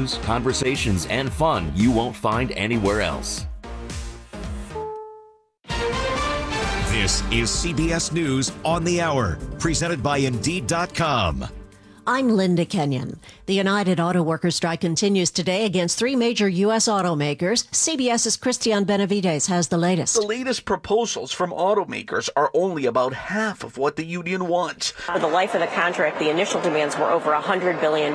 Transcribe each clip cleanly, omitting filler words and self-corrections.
news, conversations, and fun you won't find anywhere else. This is CBS News on the Hour, presented by Indeed.com. I'm Linda Kenyon. The United Auto Workers strike continues today against three major U.S. automakers. CBS's Christian Benavides has the latest. The latest proposals from automakers are only about half of what the union wants. For the life of the contract, the initial demands were over $100 billion.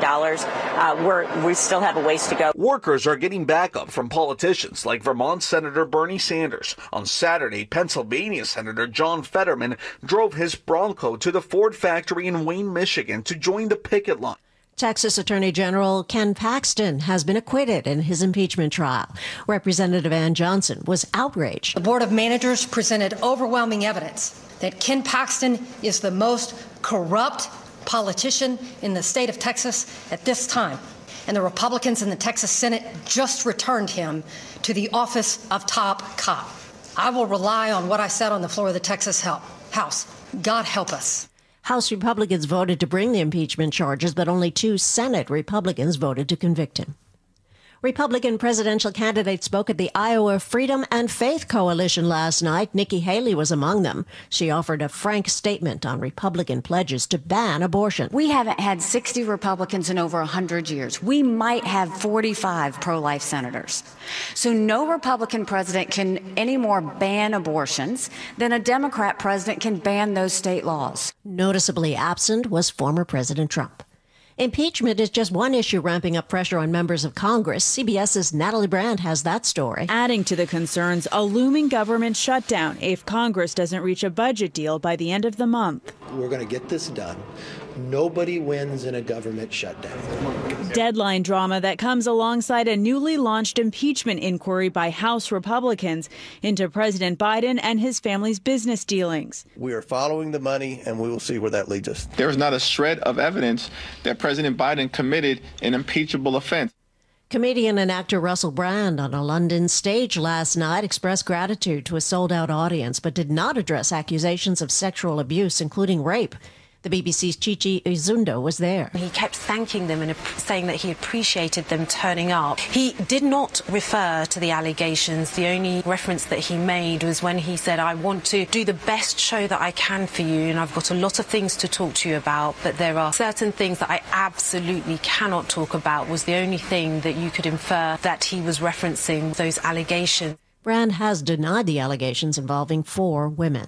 We still have a ways to go. Workers are getting backup from politicians like Vermont Senator Bernie Sanders. On Saturday, Pennsylvania Senator John Fetterman drove his Bronco to the Ford factory in Wayne, Michigan to join the picket line. Texas Attorney General Ken Paxton has been acquitted in his impeachment trial. Representative Ann Johnson was outraged. The Board of Managers presented overwhelming evidence that Ken Paxton is the most corrupt politician in the state of Texas at this time. And the Republicans in the Texas Senate just returned him to the office of top cop. I will rely on what I said on the floor of the Texas House. God help us. House Republicans voted to bring the impeachment charges, but only 2 Senate Republicans voted to convict him. Republican presidential candidates spoke at the Iowa Freedom and Faith Coalition last night. Nikki Haley was among them. She offered a frank statement on Republican pledges to ban abortion. We haven't had 60 Republicans in over 100 years. We might have 45 pro-life senators. So no Republican president can anymore ban abortions than a Democrat president can ban those state laws. Noticeably absent was former President Trump. Impeachment is just one issue ramping up pressure on members of Congress. CBS's Natalie Brand has that story. Adding to the concerns, a looming government shutdown if Congress doesn't reach a budget deal by the end of the month. We're going to get this done. Nobody wins in a government shutdown. Deadline drama that comes alongside a newly launched impeachment inquiry by House Republicans into President Biden and his family's business dealings. We are following the money, and we will see where that leads us. There is not a shred of evidence that President Biden committed an impeachable offense. Comedian and actor Russell Brand on a London stage last night expressed gratitude to a sold-out audience, but did not address accusations of sexual abuse, including rape. The BBC's Chichi Izundo was there. He kept thanking them and saying that he appreciated them turning up. He did not refer to the allegations. The only reference that he made was when he said, I want to do the best show that I can for you, and I've got a lot of things to talk to you about, but there are certain things that I absolutely cannot talk about, was the only thing that you could infer that he was referencing those allegations. Brand has denied the allegations involving 4 women.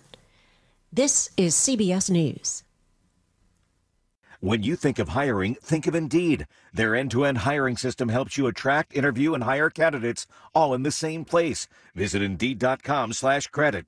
This is CBS News. When you think of hiring, think of Indeed. Their end-to-end hiring system helps you attract, interview, and hire candidates all in the same place. Visit Indeed.com/credit.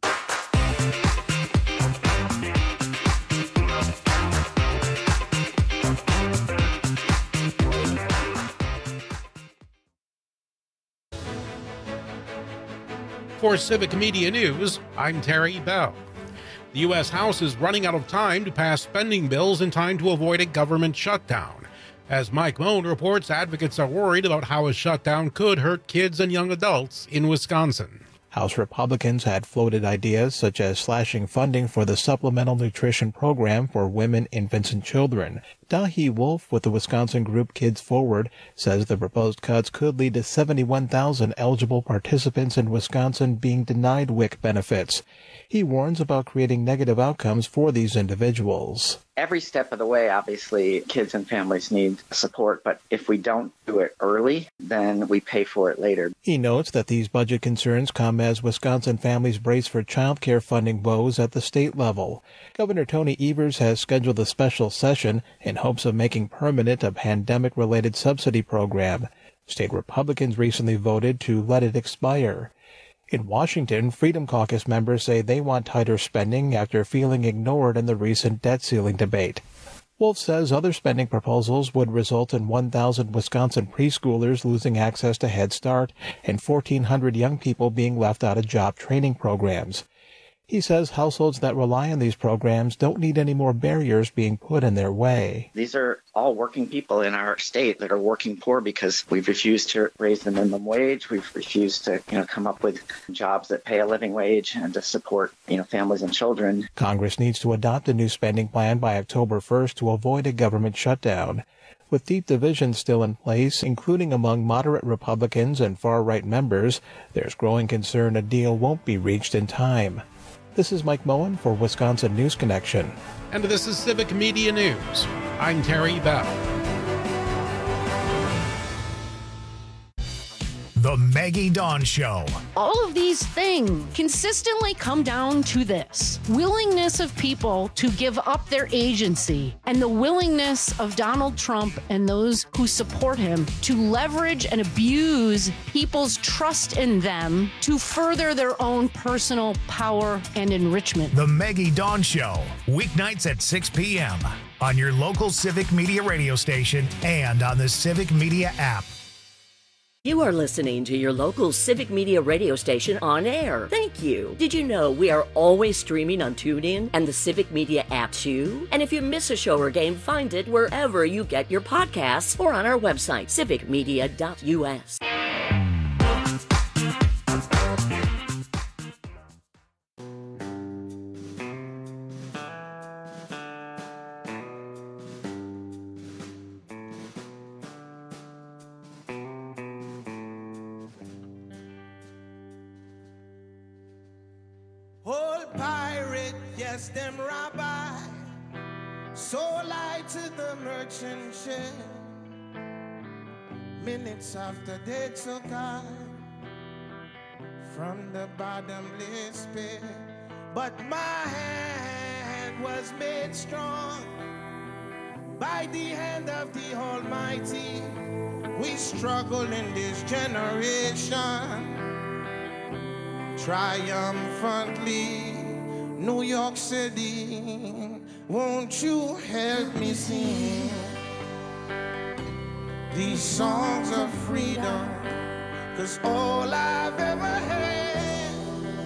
For Civic Media News, I'm Terry Bell. The U.S. House is running out of time to pass spending bills in time to avoid a government shutdown. As Mike Moan reports, advocates are worried about how a shutdown could hurt kids and young adults in Wisconsin. House Republicans had floated ideas such as slashing funding for the Supplemental Nutrition Program for women, infants, and children. Dahi Wolf with the Wisconsin group Kids Forward says the proposed cuts could lead to 71,000 eligible participants in Wisconsin being denied WIC benefits. He warns about creating negative outcomes for these individuals. Every step of the way, obviously, kids and families need support, but if we don't do it early, then we pay for it later. He notes that these budget concerns come as Wisconsin families brace for child care funding woes at the state level. Governor Tony Evers has scheduled a special session in hopes of making permanent a pandemic-related subsidy program. State Republicans recently voted to let it expire. In Washington, Freedom Caucus members say they want tighter spending after feeling ignored in the recent debt ceiling debate. Wolf says other spending proposals would result in 1,000 Wisconsin preschoolers losing access to Head Start and 1,400 young people being left out of job training programs. He says households that rely on these programs don't need any more barriers being put in their way. These are all working people in our state that are working poor because we've refused to raise the minimum wage. We've refused to, come up with jobs that pay a living wage and to support, families and children. Congress needs to adopt a new spending plan by October 1st to avoid a government shutdown. With deep divisions still in place, including among moderate Republicans and far-right members, there's growing concern a deal won't be reached in time. This is Mike Moen for Wisconsin News Connection. And this is Civic Media News. I'm Terry Bell. The Maggie Dawn Show. All of these things consistently come down to this: willingness of people to give up their agency, and the willingness of Donald Trump and those who support him to leverage and abuse people's trust in them to further their own personal power and enrichment. The Maggie Dawn Show, weeknights at 6 p.m. on your local Civic Media radio station and on the Civic Media app. You are listening to your local Civic Media radio station on air. Thank you. Did you know we are always streaming on TuneIn and the Civic Media app too? And if you miss a show or game, find it wherever you get your podcasts or on our website, civicmedia.us. Yes, them rabbi, so light to the merchant ship. Minutes after they took I from the bottomless pit, but my hand was made strong by the hand of the Almighty. We struggle in this generation triumphantly. New York City, won't you help me sing these songs of freedom? 'Cause all I've ever had,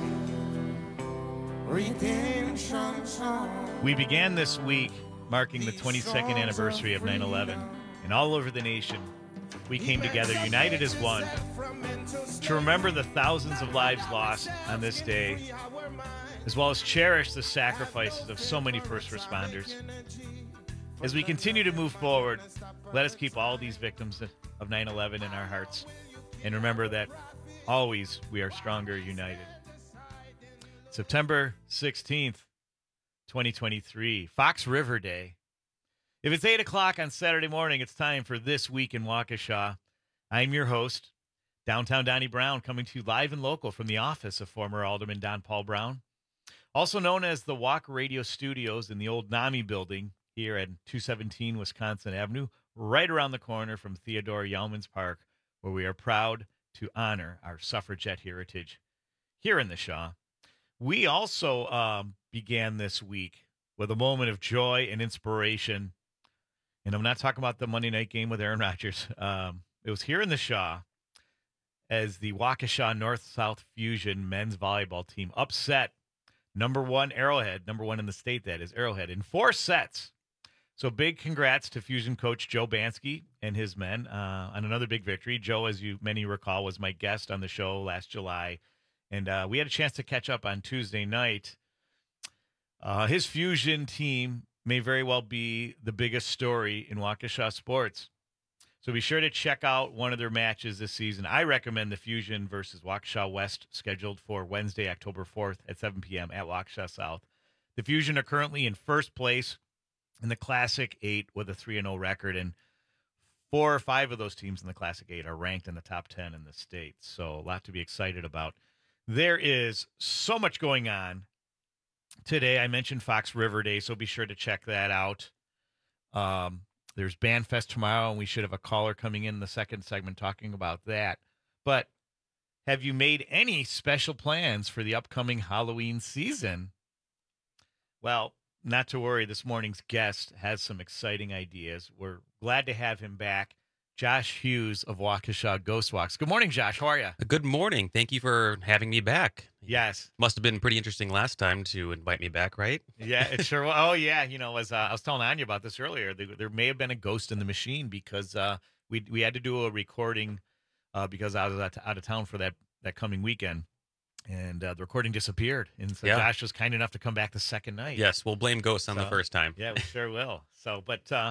redemption songs. We began this week marking the 22nd anniversary of 9/11, and all over the nation, we came together, united as one, to remember the thousands of lives lost on this day, as well as cherish the sacrifices of so many first responders. As we continue to move forward, let us keep all these victims of 9/11 in our hearts, and remember that always we are stronger united. September 16th, 2023, Fox River Day. If it's 8 o'clock on Saturday morning, it's time for This Week in Waukesha. I'm your host, Downtown Donnie Brown, coming to you live and local from the office of former Alderman Don Paul Brown, also known as the Walk Radio Studios in the old NAMI building here at 217 Wisconsin Avenue, right around the corner from Theodore Yalman's Park, where we are proud to honor our suffragette heritage here in the Shaw. We also began this week with a moment of joy and inspiration, and I'm not talking about the Monday night game with Aaron Rodgers. It was here in the Shaw as the Waukesha North-South Fusion men's volleyball team upset number one Arrowhead, number one in the state, that is Arrowhead, in 4 sets. So big congrats to Fusion coach Joe Bansky and his men on another big victory. Joe, as many recall, was my guest on the show last July, and we had a chance to catch up on Tuesday night. His Fusion team may very well be the biggest story in Waukesha sports. So be sure to check out one of their matches this season. I recommend the Fusion versus Waukesha West, scheduled for Wednesday, October 4th at 7 p.m. at Waukesha South. The Fusion are currently in first place in the Classic 8 with a 3-0 record, and 4 or 5 of those teams in the Classic 8 are ranked in the top 10 in the state. So a lot to be excited about. There is so much going on today. I mentioned Fox River Day, so be sure to check that out. There's BandFest tomorrow, and we should have a caller coming in the second segment talking about that. But have you made any special plans for the upcoming Halloween season? Well, not to worry. This morning's guest has some exciting ideas. We're glad to have him back. Josh Hughes of Waukesha Ghost Walks. Good morning, Josh. How are you? Good morning. Thank you for having me back. Yes. Must have been pretty interesting last time to invite me back, right? Yeah, it sure was. Oh, yeah. As I was telling Anya about this earlier, there may have been a ghost in the machine because we had to do a recording because I was out of town for that coming weekend. And the recording disappeared. And so Josh was kind enough to come back the second night. Yes, we'll blame ghosts on the first time. Yeah, we sure will. So, but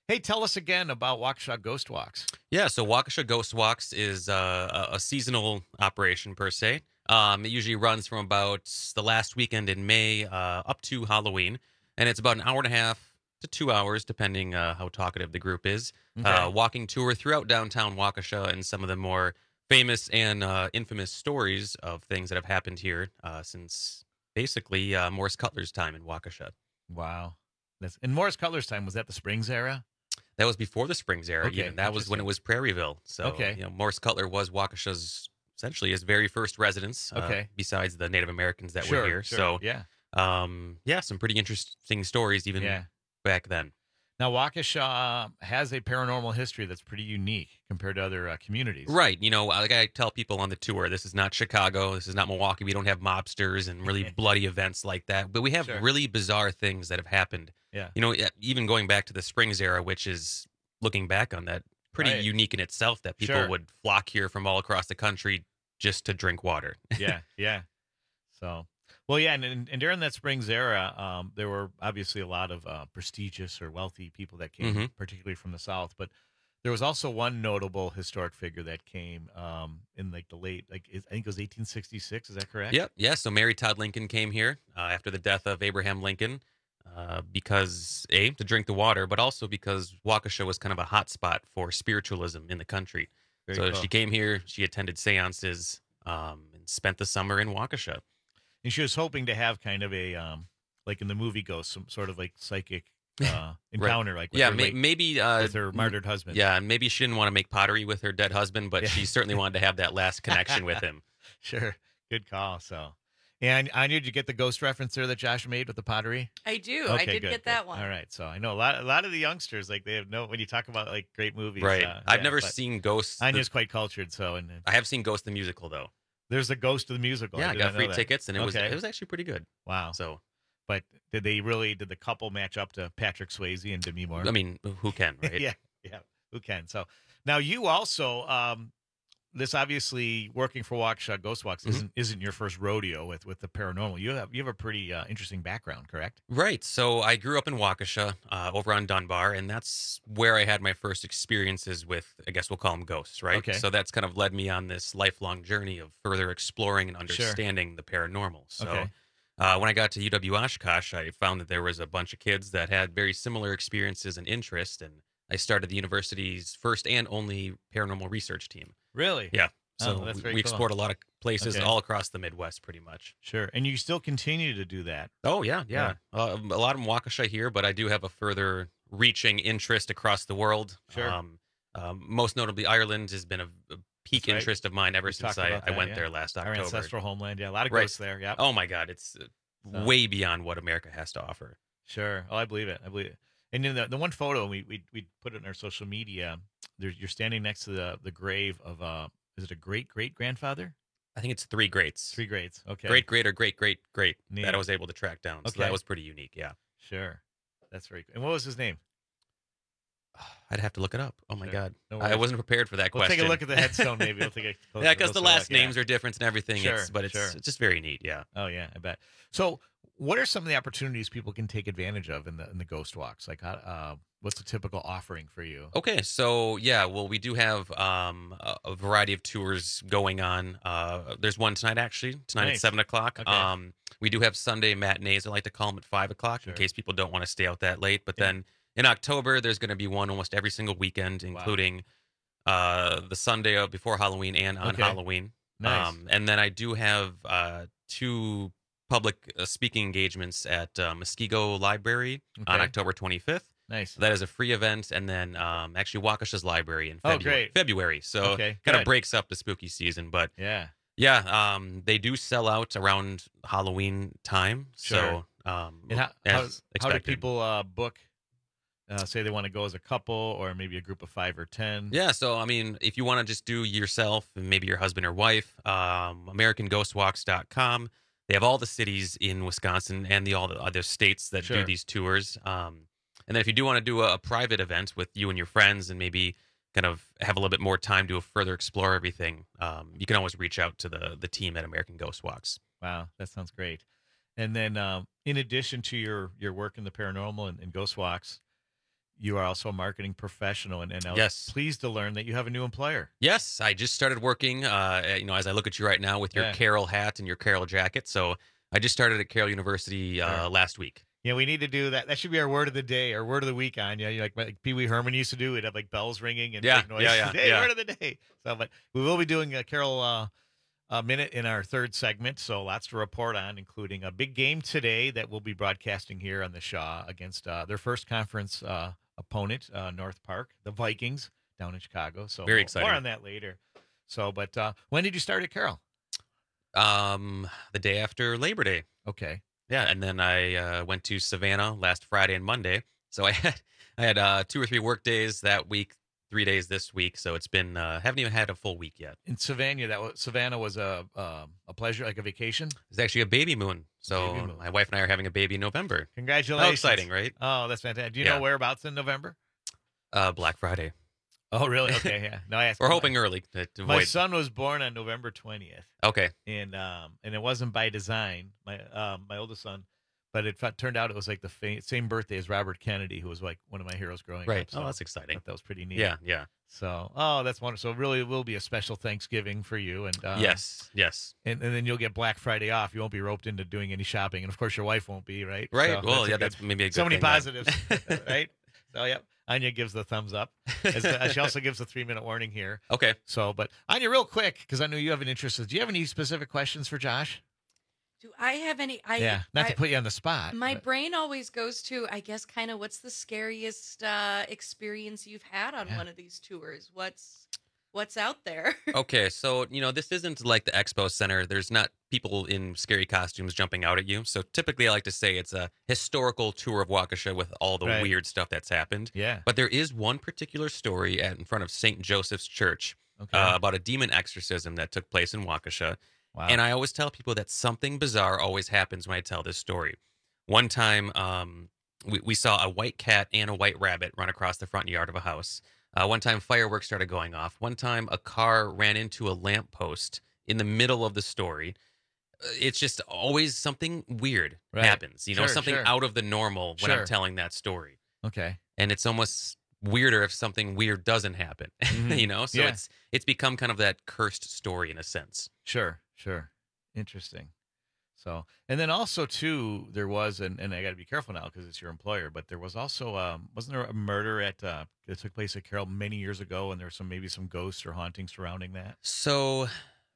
Hey, tell us again about Waukesha Ghost Walks. Yeah, so Waukesha Ghost Walks is a seasonal operation per se. It usually runs from about the last weekend in May up to Halloween, and it's about an hour and a half to 2 hours, depending how talkative the group is. Okay. Walking tour throughout downtown Waukesha and some of the more famous and infamous stories of things that have happened here since basically Morris Cutler's time in Waukesha. Wow. In Morris Cutler's time, was that the Springs era? That was before the Springs era. Okay, Even. That was when it was Prairieville. So, Okay. Morris Cutler was Waukesha's essentially his very first residence. Okay. Besides the Native Americans that Sure, were here. sure, So, yeah. some pretty interesting stories even back then. Now, Waukesha has a paranormal history that's pretty unique compared to other communities. Right. Like I tell people on the tour, this is not Chicago. This is not Milwaukee. We don't have mobsters and really bloody events like that. But we have really bizarre things that have happened. Yeah. Even going back to the Springs era, which is looking back on that pretty Right. unique in itself, that people Sure. would flock here from all across the country just to drink water. Yeah. So, well, yeah, and during that Springs era, there were obviously a lot of prestigious or wealthy people that came, Mhm. particularly from the South. But there was also one notable historic figure that came in like the late, I think it was 1866. Is that correct? Yep. Yeah. So Mary Todd Lincoln came here after the death of Abraham Lincoln because, to drink the water, but also because Waukesha was kind of a hot spot for spiritualism in the country. Very so cool. she came here, she attended seances, and spent the summer in Waukesha. And she was hoping to have kind of a, like in the movie Ghost, some sort of like psychic encounter, like with her late- maybe with her martyred husband. Yeah, and maybe she didn't want to make pottery with her dead husband, but she certainly wanted to have that last connection with him. Sure, good call. So, and Anya, did you get the ghost reference there that Josh made with the pottery? I do. Okay, I did good, get that good. one. All right, so I know a lot of the youngsters, like they have when you talk about like great movies, Right. I've yeah, never but seen Ghosts. Anya's quite cultured, so I have seen Ghost the musical though. There's the Ghost of the musical. Yeah, I did got not know free that. tickets, and it Okay. was actually pretty good. Wow. So, but did the couple match up to Patrick Swayze and Demi Moore? I mean, who can, right? yeah, who can? So now you also, this obviously working for Waukesha Ghost Walks isn't your first rodeo with the paranormal. You have a pretty interesting background, correct? Right. So I grew up in Waukesha, over on Dunbar, and that's where I had my first experiences with, I guess we'll call them ghosts, right? Okay. So that's kind of led me on this lifelong journey of further exploring and understanding the paranormal. So Okay. when I got to UW Oshkosh, I found that there was a bunch of kids that had very similar experiences and interests, and I started the university's first and only paranormal research team. Really? Yeah. Oh, So that's very we cool. explored a lot of places Okay. all across the Midwest, pretty much. Sure. And you still continue to do that. Oh, yeah. A lot of Waukesha here, but I do have a further reaching interest across the world. Sure. Most notably, Ireland has been a peak That's right. interest of mine ever We since talked about I that, went yeah. there last Our October. ancestral homeland. Yeah, a lot of Right. ghosts there. Yeah. Oh, my God. It's So- way beyond what America has to offer. Sure. Oh, I believe it. And in the one photo, we put it in our social media. You're standing next to the grave of is it a great grandfather? I think it's three greats. Three greats. Okay. Great or great Neat. that I was able to track down. So Okay. that was pretty unique. Yeah. Sure. That's very cool. And what was his name? I'd have to look it up. Oh, my Sure. God. No I worries. wasn't prepared for that We'll question. take a look at the headstone, maybe. We'll take a closer- Yeah, because the closer last look, yeah. names are different and everything. Sure, It's sure. just very neat. Yeah. Oh yeah, I bet. So, what are some of the opportunities people can take advantage of in the ghost walks? Like, what's a typical offering for you? Okay, so yeah, well, we do have a variety of tours going on. There's one tonight, actually, tonight Nice. at 7:00. Okay. We do have Sunday matinees. I like to call them at 5:00 in case people don't want to stay out that late. But then in October, there's going to be one almost every single weekend, including the Sunday before Halloween and on Okay. Halloween. Nice. And then I do have two public speaking engagements at Muskego Library on Okay. October 25th. Nice. That is a free event, and then actually Waukesha's Library in Oh, February. great. February, so Okay, kind of good. breaks up the spooky season. But Yeah. they do sell out around Halloween time. Sure. So And how as do expected. people book? Say they want to go as a couple or maybe a group of 5 or 10. Yeah, so I mean, if you want to just do yourself and maybe your husband or wife, AmericanGhostWalks.com. They have all the cities in Wisconsin and all the other states that do Sure. these tours. And then if you do want to do a private event with you and your friends and maybe kind of have a little bit more time to further explore everything, you can always reach out to the team at American Ghost Walks. Wow, that sounds great. And then, in addition to your work in the paranormal and ghost walks, you are also a marketing professional, and I was Yes. pleased to learn that you have a new employer. Yes, I just started working, as I look at you right now with your Yeah. Carroll hat and your Carroll jacket. So I just started at Carroll University last week. Yeah, we need to do that. That should be our word of the day, or word of the week on. Yeah, like Pee Wee Herman used to do. We'd have like bells ringing and Yeah, big noise. yeah. Hey, word of the day. So, but we will be doing a Carroll minute in our third segment. So lots to report on, including a big game today that we'll be broadcasting here on the Shaw against their first conference opponent, North Park, the Vikings down in Chicago. So Very exciting. More on that later. So, but when did you start at Carroll? The day after Labor Day. Okay. Yeah, and then I went to Savannah last Friday and Monday. So I had 2 or 3 work days that week, 3 days this week. So it's been haven't even had a full week yet. In Savannah was a pleasure, like a vacation. It's actually a baby moon. So Baby moon. my wife and I are having a baby in November. Congratulations! How exciting, right? Oh, that's fantastic. Do you Yeah. know whereabouts in November? Black Friday. Oh, really? Okay, yeah. No, I asked. We're hoping early to My avoid. son was born on November 20th, Okay. and it wasn't by design. My oldest son, but it turned out it was like the same birthday as Robert Kennedy, who was like one of my heroes growing Right. up. So Oh, that's exciting. That was pretty neat. Yeah, yeah. So, that's wonderful. So, it really will be a special Thanksgiving for you, and Yes. and then you'll get Black Friday off. You won't be roped into doing any shopping, and of course, your wife won't be, right? Right. So Well, a yeah, good- that's maybe a good so many thing, then. positives, right? So, yep. Anya gives the thumbs up. She also gives a 3-minute warning here. Okay. So, but Anya, real quick, because I know you have an interest. Do you have any specific questions for Josh? Do I have any? Not to put you on the spot. My but- brain always goes to, I guess, kind of what's the scariest experience you've had on one of these tours? What's out there? Okay, so this isn't like the Expo Center. There's not people in scary costumes jumping out at you. So typically, I like to say it's a historical tour of Waukesha with all the Right. weird stuff that's happened. Yeah. But there is one particular story in front of St. Joseph's Church Okay. about a demon exorcism that took place in Waukesha. Wow. And I always tell people that something bizarre always happens when I tell this story. One time, we saw a white cat and a white rabbit run across the front yard of a house. One time, fireworks started going off. One time, a car ran into a lamppost in the middle of the story. It's just always something weird Right. happens. Sure, something sure. out of the normal when I'm Sure. telling that story. Okay. And it's almost weirder if something weird doesn't happen. Mhm. So Yeah. it's become kind of that cursed story in a sense. Sure. Interesting. So, and then also too, there was, and I got to be careful now because it's your employer, but there was also, wasn't there a murder that took place at Carroll many years ago, and there was maybe some ghosts or hauntings surrounding that? So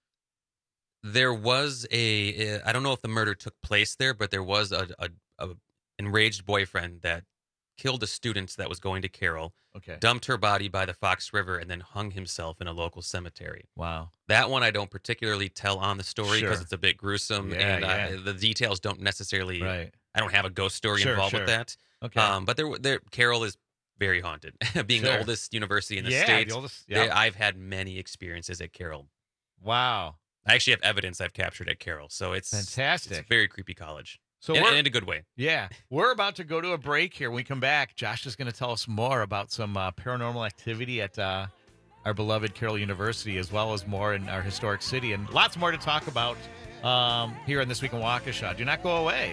there was I don't know if the murder took place there, but there was a enraged boyfriend that killed a student that was going to Carroll, Okay. dumped her body by the Fox River, and then hung himself in a local cemetery. Wow. That one I don't particularly tell on the story because Sure. it's a bit gruesome, Yeah, and yeah. the details don't necessarily. Right. I don't have a ghost story Sure, involved sure. with that. Okay. But there Carroll is very haunted. Being the Sure. oldest university in the Yeah, state, the oldest- yeah. I've had many experiences at Carroll. Wow. I actually have evidence I've captured at Carroll, so it's Fantastic. It's a very creepy college. So in, we're- in a good way. Yeah. We're about to go to a break here. When we come back, Josh is going to tell us more about some paranormal activity at our beloved Carroll University, as well as more in our historic city, and lots more to talk about here on This Week in Waukesha. Do not go away.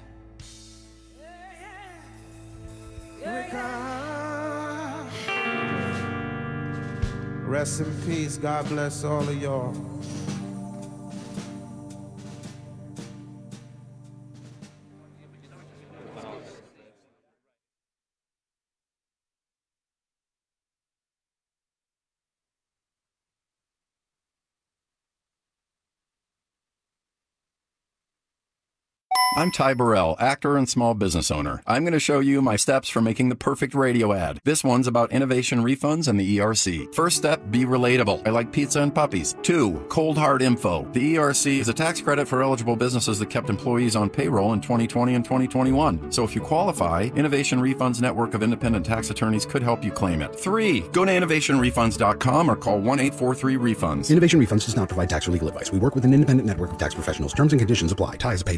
Rest in peace. God bless all of y'all. I'm Ty Burrell, actor and small business owner. I'm going to show you my steps for making the perfect radio ad. This one's about innovation refunds and the ERC. First step, be relatable. I like pizza and puppies. 2, cold hard info. The ERC is a tax credit for eligible businesses that kept employees on payroll in 2020 and 2021. So if you qualify, Innovation Refunds Network of Independent Tax Attorneys could help you claim it. 3, go to innovationrefunds.com or call 1-843-REFUNDS. Innovation Refunds does not provide tax or legal advice. We work with an independent network of tax professionals. Terms and conditions apply. Ty is a paid spokesman.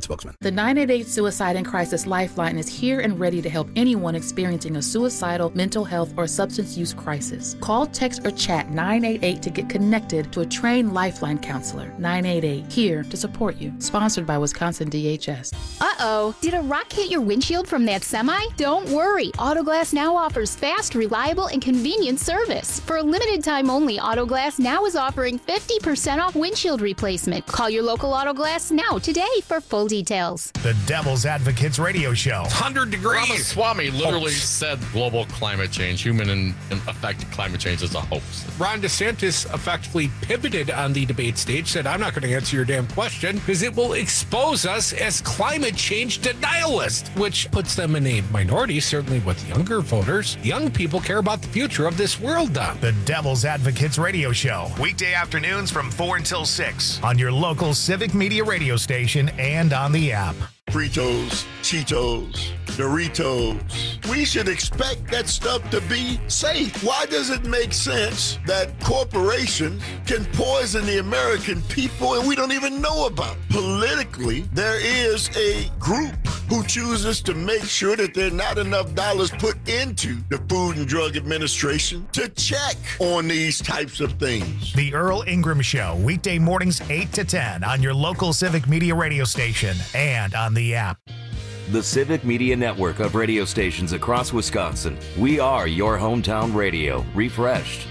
The 988 Suicide and Crisis Lifeline is here and ready to help anyone experiencing a suicidal, mental health, or substance use crisis. Call, text, or chat 988 to get connected to a trained Lifeline counselor. 988, here to support you. Sponsored by Wisconsin DHS. Uh-oh, did a rock hit your windshield from that semi? Don't worry, Autoglass Now offers fast, reliable, and convenient service. For a limited time only, Autoglass Now is offering 50% off windshield replacement. Call your local Autoglass Now today for full details. The Devil's Advocates Radio Show. 100 degrees. Ramaswamy literally said global climate change, human-affected climate change is a hoax. Ron DeSantis effectively pivoted on the debate stage, said, I'm not going to answer your damn question because it will expose us as climate change denialists, which puts them in a minority, certainly with younger voters. Young people care about the future of this world, Don. The Devil's Advocates Radio Show. Weekday afternoons from 4 until 6 on your local Civic Media radio station and on the app. Fritos, Cheetos, Doritos. We should expect that stuff to be safe. Why does it make sense that corporations can poison the American people and we don't even know about it? Politically, there is a group who chooses to make sure that there are not enough dollars put into the Food and Drug Administration to check on these types of things. The Earl Ingram Show, weekday mornings 8 to 10 on your local Civic Media radio station and on the app. The Civic Media network of radio stations across Wisconsin. We are your hometown radio, refreshed.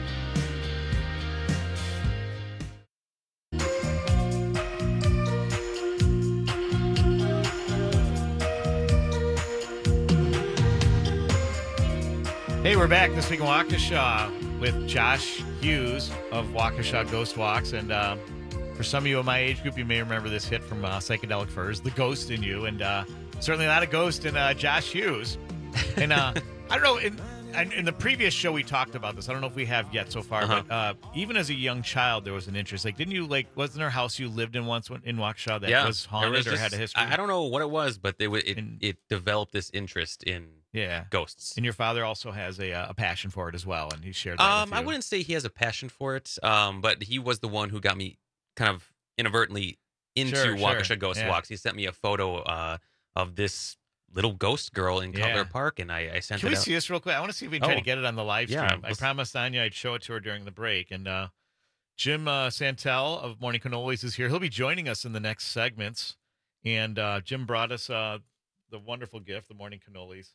Hey, we're back this week in Waukesha with Josh Hughes of Waukesha Ghost Walks. And for some of you in my age group, you may remember this hit from Psychedelic Furs, The Ghost in You. And certainly not a ghost in Josh Hughes. And I don't know, in the previous show we talked about this. I don't know if we have yet so far. But even as a young child, there was an interest. Like, wasn't there a house you lived in once in Waukesha that was haunted or had a history? I don't know what it was, but it developed this interest in ghosts. And your father also has a passion for it as well, and he shared that with you. I wouldn't say he has a passion for it, but he was the one who got me kind of inadvertently into Waukesha Ghost Walks. He sent me a photo of this little ghost girl in Cutler Park, and I sent it out. Can we see this real quick? I want to see if we can try to get it on the live stream. I promised Anya I'd show it to her during the break. And Jim Santel of Morning Cannolis is here. He'll be joining us in the next segments. And Jim brought us the wonderful gift, the Morning Cannolis.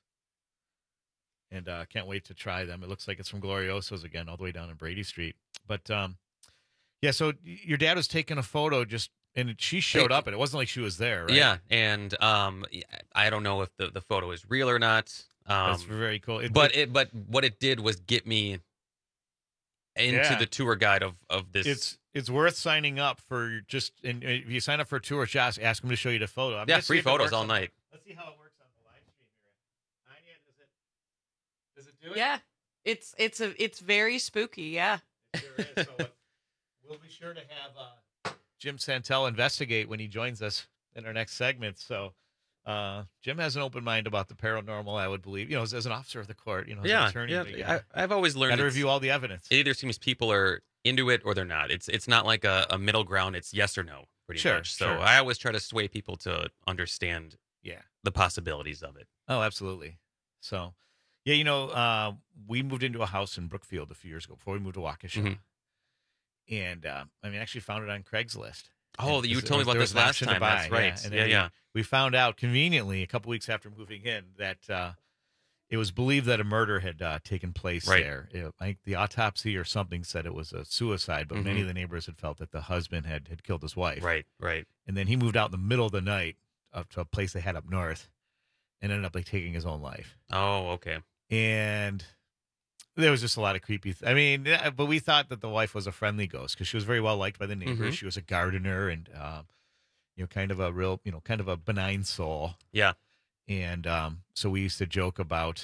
And can't wait to try them. It looks like it's from Glorioso's again, all the way down in Brady Street. But, so your dad was taking a photo and she showed up, and it wasn't like she was there, right? Yeah, and I don't know if the photo is real or not. That's very cool. But what it did was get me into the tour guide of this. It's worth signing up for and if you sign up for a tour, just ask him to show you the photo. Free photos all night. Let's see how it works on the live stream here. Anya, does it do it? Yeah, it's very spooky. Yeah, it sure is. So we'll be sure to have Jim Santel investigate when he joins us in our next segment. So Jim has an open mind about the paranormal, I would believe. As an officer of the court, as an attorney. I've always learned to review all the evidence. It either seems people are into it or they're not. It's not like a middle ground. It's yes or no, pretty much. So I always try to sway people to understand the possibilities of it. Oh, absolutely. So, we moved into a house in Brookfield a few years ago before we moved to Waukesha. Mm-hmm. And actually found it on Craigslist. Oh, you told me about this last time. That's right. And we found out conveniently a couple weeks after moving in that it was believed that a murder had taken place there. I think the autopsy or something said it was a suicide, but many of the neighbors had felt that the husband had killed his wife. Right. And then he moved out in the middle of the night up to a place they had up north and ended up taking his own life. Oh, okay. And there was just a lot of creepy. But we thought that the wife was a friendly ghost because she was very well liked by the neighbors. Mm-hmm. She was a gardener and, kind of a real, kind of a benign soul. Yeah. And so we used to joke about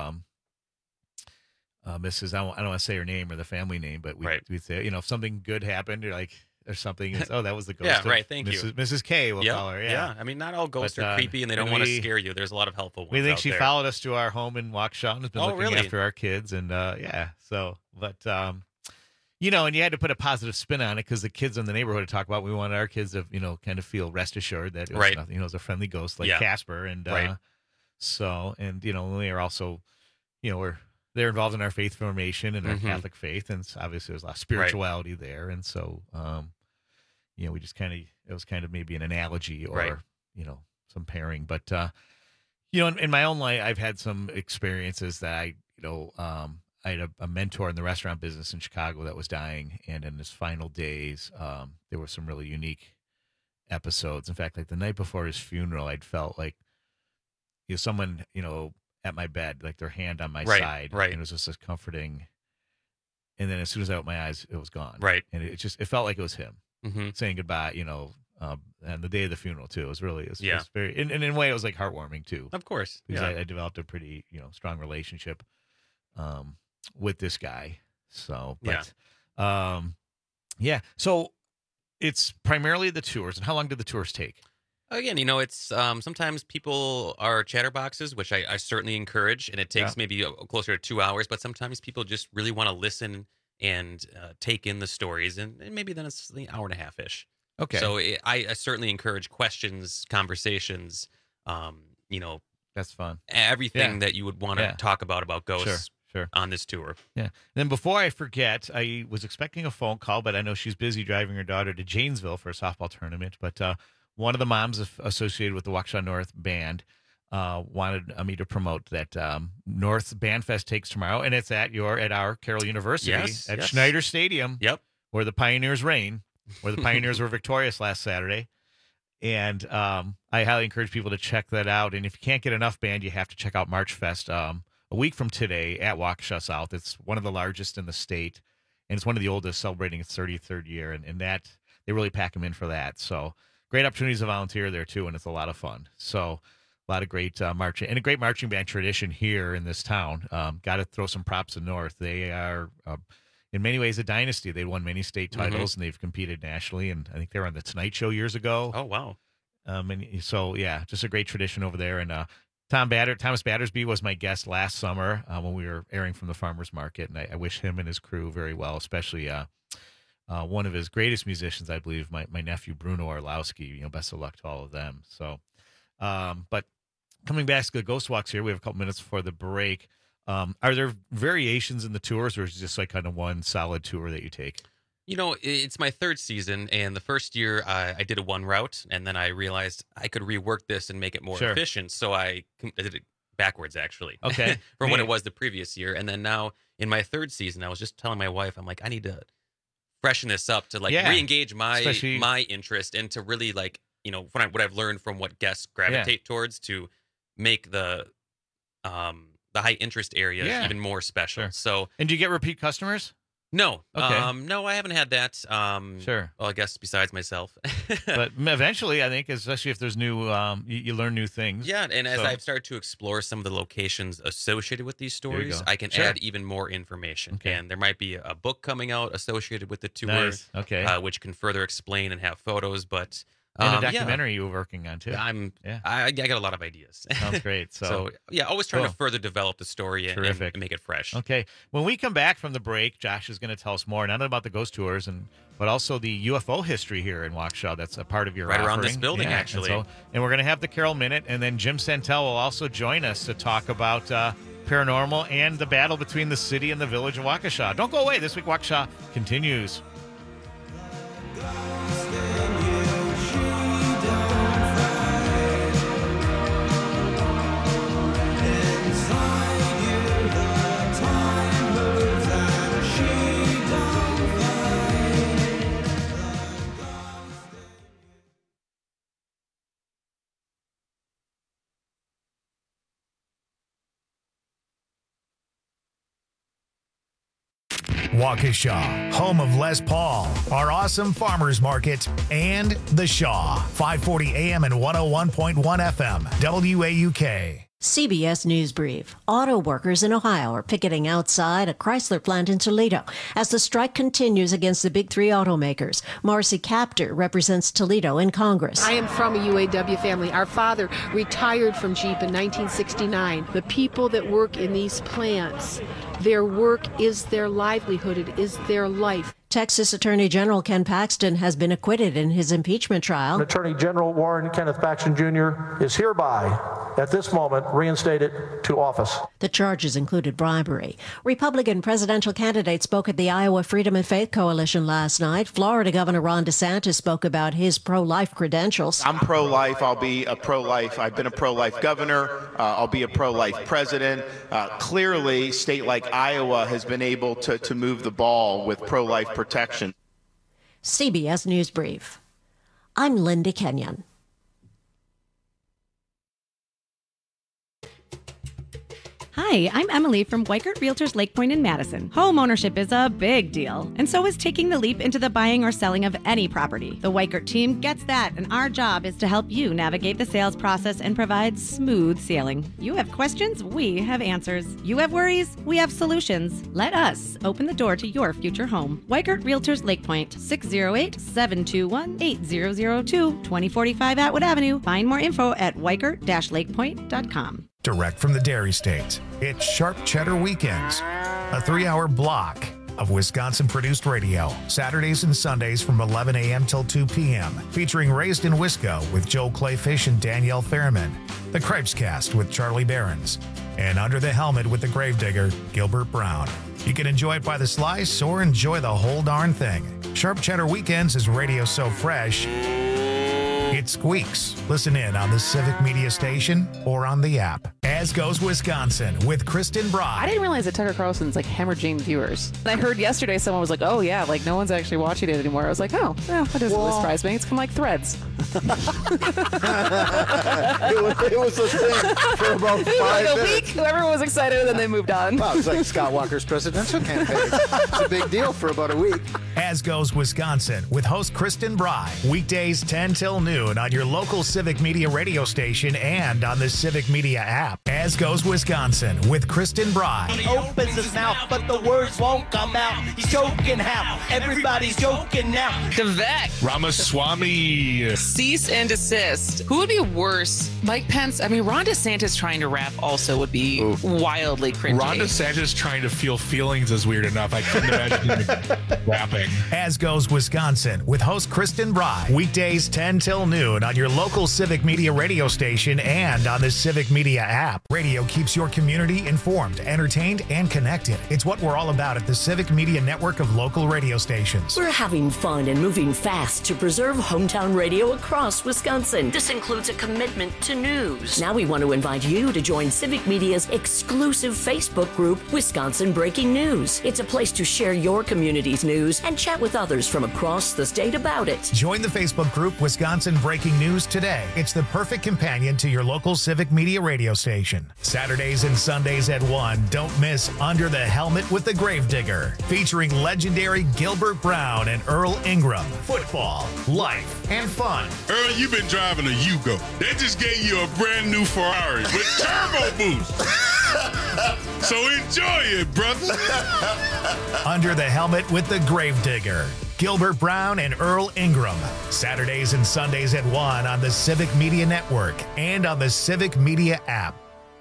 Mrs. I don't want to say her name or the family name, but we'd say, if something good happened or something, it's, that was the ghost. Yeah, right. Thank you, Mrs. K. We'll call her. Yeah. Not all ghosts are creepy, and they don't want to scare you. There's a lot of helpful ones. We think she there. followed us to our home in Waukesha and has been looking after our kids, and and you had to put a positive spin on it because the kids in the neighborhood talk about, we wanted our kids to, kind of feel rest assured that it was nothing, it was a friendly ghost like Casper. And so, and, we are also, they're involved in our faith formation and our Catholic faith. And so obviously there's a lot of spirituality there. And so, we just it was kind of maybe an analogy or, some pairing. But, in my own life, I've had some experiences that I had a mentor in the restaurant business in Chicago that was dying. And in his final days, there were some really unique episodes. In fact, like the night before his funeral, I'd felt like, someone, at my bed, like their hand on my side. Right. And it was just this comforting. And then as soon as I opened my eyes, it was gone. Right. And it felt like it was him saying goodbye, and the day of the funeral too. It was really, it was very, and in a way it was like heartwarming too. Of course. Because I developed a pretty, strong relationship, with this guy. So, but, so it's primarily the tours. And how long did the tours take? Again, it's sometimes people are chatterboxes, which I certainly encourage, and it takes maybe closer to 2 hours, but sometimes people just really want to listen and take in the stories, and maybe then it's an hour and a half-ish. Okay. So I certainly encourage questions, conversations, that's fun. Everything that you would want to talk about ghosts on this tour. Yeah. And then before I forget, I was expecting a phone call, but I know she's busy driving her daughter to Janesville for a softball tournament, but one of the moms associated with the Waukesha North Band wanted me to promote that North Band Fest takes tomorrow, and it's at our Carroll University at Schneider Stadium. Yep, where the Pioneers reign, where the Pioneers were victorious last Saturday. And I highly encourage people to check that out. And if you can't get enough band, you have to check out March Fest a week from today at Waukesha South. It's one of the largest in the state, and it's one of the oldest, celebrating its 33rd year. And that they really pack them in for that. So great opportunities to volunteer there too, and it's a lot of fun. So a lot of great marching and a great marching band tradition here in this town. Got to throw some props to North. They are in many ways a dynasty. They won many state titles and they've competed nationally. And I think they were on the Tonight Show years ago. Oh wow! And so just a great tradition over there. And Thomas Battersby was my guest last summer when we were airing from the farmers market, and I wish him and his crew very well, especially. One of his greatest musicians, I believe, my nephew Bruno Orlowski. Best of luck to all of them. So, but coming back to the Ghost Walks here, we have a couple minutes before the break. Are there variations in the tours, or is it just like kind of one solid tour that you take? It's my third season, and the first year I did a one route, and then I realized I could rework this and make it more efficient. So I did it backwards, actually. Okay. From what it was the previous year. And then now in my third season, I was just telling my wife, I'm like, I need to freshen this up to re-engage my interest, and to really what I've learned from what guests gravitate towards, to make the high interest areas even more special. So, and do you get repeat customers? No. Okay. No, I haven't had that. Sure. Well, I guess besides myself. But eventually, I think, especially if there's new, you learn new things. Yeah, and as I've started to explore some of the locations associated with these stories, I can add even more information. Okay. And there might be a book coming out associated with the tour, nice. Okay. Which can further explain and have photos. But and a documentary you were working on too. I got a lot of ideas. Sounds great. So always trying to further develop the story and make it fresh. Okay. When we come back from the break, Josh is going to tell us more, not only about the ghost tours, but also the UFO history here in Waukesha. That's a part of your offering. Around this building, actually. And we're going to have the Carroll Minute, and then Jim Santel will also join us to talk about paranormal and the battle between the city and the village of Waukesha. Don't go away. This Week Waukesha continues. Waukesha, home of Les Paul, our awesome farmers market, and The Shaw, 540 AM and 101.1 FM, WAUK. CBS News Brief. Auto workers in Ohio are picketing outside a Chrysler plant in Toledo as the strike continues against the big three automakers. Marcy Captor represents Toledo in Congress. I am from a UAW family. Our father retired from Jeep in 1969. The people that work in these plants, their work is their livelihood. It is their life. Texas Attorney General Ken Paxton has been acquitted in his impeachment trial. Attorney General Warren Kenneth Paxton Jr. is hereby, at this moment, reinstated to office. The charges included bribery. Republican presidential candidates spoke at the Iowa Freedom and Faith Coalition last night. Florida Governor Ron DeSantis spoke about his pro-life credentials. I'm pro-life. I'll be a pro-life. I've been a pro-life governor. I'll be a pro-life president. Clearly, a state like Iowa has been able to move the ball with pro-life protection. CBS News Brief. I'm Linda Kenyon. Hi, I'm Emily from Weikert Realtors Lake Point in Madison. Home ownership is a big deal, and so is taking the leap into the buying or selling of any property. The Weikert team gets that, and our job is to help you navigate the sales process and provide smooth sailing. You have questions, we have answers. You have worries, we have solutions. Let us open the door to your future home. Weikert Realtors Lake Point, 608-721-8002, 2045 Atwood Avenue. Find more info at weikert-lakepoint.com. Direct from the Dairy State, it's Sharp Cheddar Weekends, a 3-hour block of Wisconsin-produced radio, Saturdays and Sundays from 11 a.m. till 2 p.m., featuring Raised in Wisco with Joe Clayfish and Danielle Fairman, The Cripescast with Charlie Behrens, and Under the Helmet with the Gravedigger, Gilbert Brown. You can enjoy it by the slice or enjoy the whole darn thing. Sharp Cheddar Weekends is radio so fresh, it squeaks. Listen in on the Civic Media Station or on the app. As Goes Wisconsin with Kristen Brock. I didn't realize that Tucker Carlson's like hemorrhaging viewers. I heard yesterday someone was like, oh yeah, like no one's actually watching it anymore. I was like, oh, that doesn't really surprise me. It's kind of like Threads. it was a thing for about 5 like a minutes. week, everyone was excited and then they moved on. Wow, it's like Scott Walker's presidential campaign. It's a big deal for about a week. As Goes Wisconsin with host Kristen Bry. Weekdays 10 till noon on your local Civic Media radio station and on the Civic Media app. As Goes Wisconsin with Kristen Bry. He opens his mouth, but the words won't come out. He's joking how? Everybody's joking now. Devek. Ramaswamy. Cease and desist. Who would be worse? Mike Pence? I mean, Ron DeSantis trying to rap also would be wildly cringy. Ron DeSantis trying to feel feelings is weird enough. I couldn't imagine him rapping. As Goes Wisconsin with host Kristen Bry. Weekdays 10 till noon on your local Civic Media radio station and on the Civic Media app. Radio keeps your community informed, entertained, and connected. It's what we're all about at the Civic Media network of local radio stations. We're having fun and moving fast to preserve hometown radio across Wisconsin. This includes a commitment to news. Now we want to invite you to join Civic Media's exclusive Facebook group, Wisconsin Breaking News. It's a place to share your community's news and chat with others from across the state about it. Join the Facebook group Wisconsin Breaking News today. It's the perfect companion to your local Civic Media radio station. Saturdays and Sundays at 1, don't miss Under the Helmet with the Gravedigger, featuring legendary Gilbert Brown and Earl Ingram. Football, life, and fun. Earl, you've been driving a Yugo. They just gave you a brand new Ferrari with turbo boost. So enjoy it, brother. Under the Helmet with the Gravedigger, Gilbert Brown and Earl Ingram. Saturdays and Sundays at 1 on the Civic Media Network and on the Civic Media app.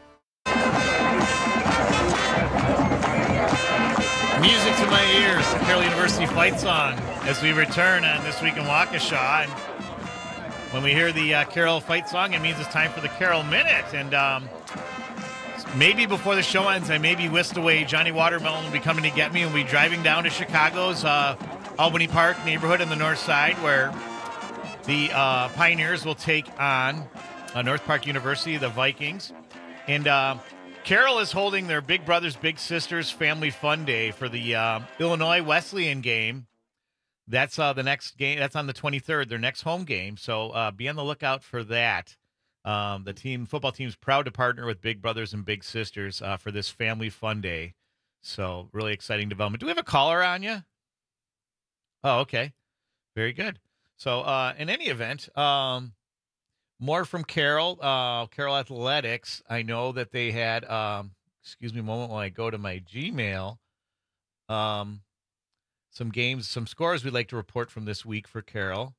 Music to my ears, the Carroll University fight song as we return on This Week in Waukesha. And when we hear the Carroll fight song, it means it's time for the Carroll Minute. And maybe before the show ends, I may be whisked away. Johnny Watermelon will be coming to get me and we'll be driving down to Chicago's Albany Park neighborhood on the north side where the Pioneers will take on North Park University, the Vikings. And Carroll is holding their Big Brothers, Big Sisters Family Fun Day for the Illinois Wesleyan game. That's the next game. That's on the 23rd, their next home game. So be on the lookout for that. The football team's proud to partner with Big Brothers and Big Sisters for this Family Fun Day. So really exciting development. Do we have a caller on you? Oh, okay. Very good. So in any event, More from Carroll. Carroll Athletics. I know that they had, excuse me a moment while I go to my Gmail, some games, some scores we'd like to report from this week for Carroll.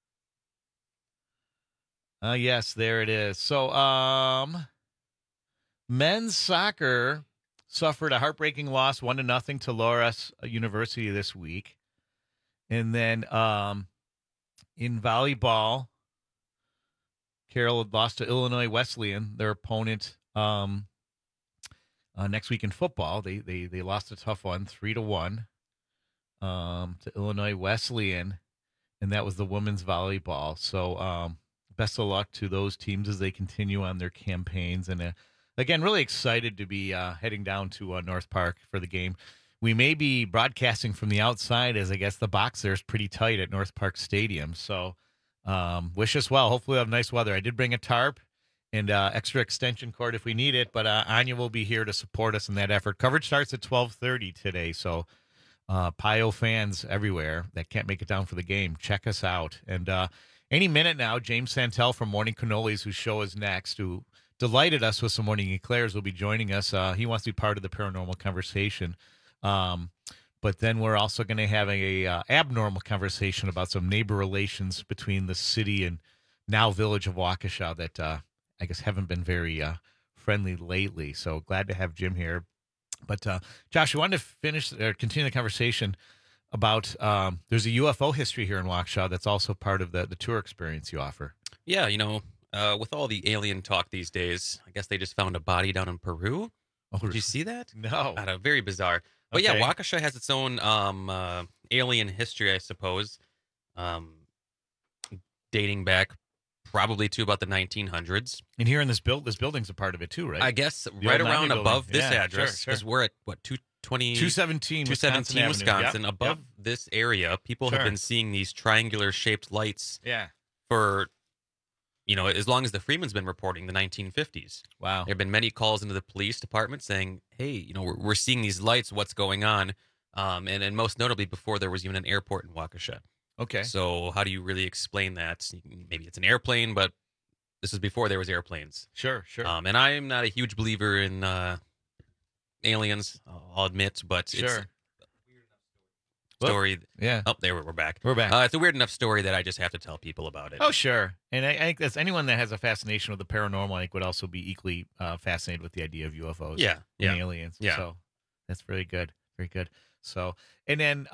Yes, there it is. So, men's soccer suffered a heartbreaking loss, 1-0 to Loras University this week. And then in volleyball, Carroll had lost to Illinois Wesleyan, their opponent next week in football. They lost a tough one, 3-1 to Illinois Wesleyan, and that was the women's volleyball. So best of luck to those teams as they continue on their campaigns. And again, really excited to be heading down to North Park for the game. We may be broadcasting from the outside, as I guess the box there is pretty tight at North Park Stadium. So wish us well. Hopefully we'll have nice weather. I did bring a tarp and extra extension cord if we need it, but Anya will be here to support us in that effort. Coverage starts at 12:30 today, so Pio fans everywhere that can't make it down for the game, check us out. And any minute now, James Santel from Morning Cannolis, whose show is next, who delighted us with some Morning Eclairs, will be joining us. He wants to be part of the paranormal conversation. But then we're also going to have a abnormal conversation about some neighbor relations between the city and now village of Waukesha that I guess haven't been very friendly lately. So glad to have Jim here. But Josh, we wanted to continue the conversation about there's a UFO history here in Waukesha that's also part of the tour experience you offer. Yeah, with all the alien talk these days, I guess they just found a body down in Peru. Oh, did you see that? No. Very bizarre. But Okay. yeah, Waukesha has its own alien history, I suppose, dating back probably to about the 1900s. And here in this building's a part of it too, right? I guess The right old around Navy above building. this Yeah, address, sure. because we're at, 217 Wisconsin Avenue. Wisconsin. Yep, Above yep. this area, people have Sure. been seeing these triangular-shaped lights Yeah. for, as long as the Freeman's been reporting, the 1950s. Wow. There have been many calls into the police department saying, hey, we're seeing these lights, what's going on? And most notably, before there was even an airport in Waukesha. Okay. So how do you really explain that? Maybe it's an airplane, but this is before there was airplanes. Sure. And I am not a huge believer in aliens, I'll admit, but it's Sure. story. Yeah. Oh, there we're back. We're back. It's a weird enough story that I just have to tell people about it. Oh, sure. And I think that's anyone that has a fascination with the paranormal, I think, would also be equally fascinated with the idea of UFOs. Yeah, And yeah. aliens. Yeah. So that's very good. Very good. So, and then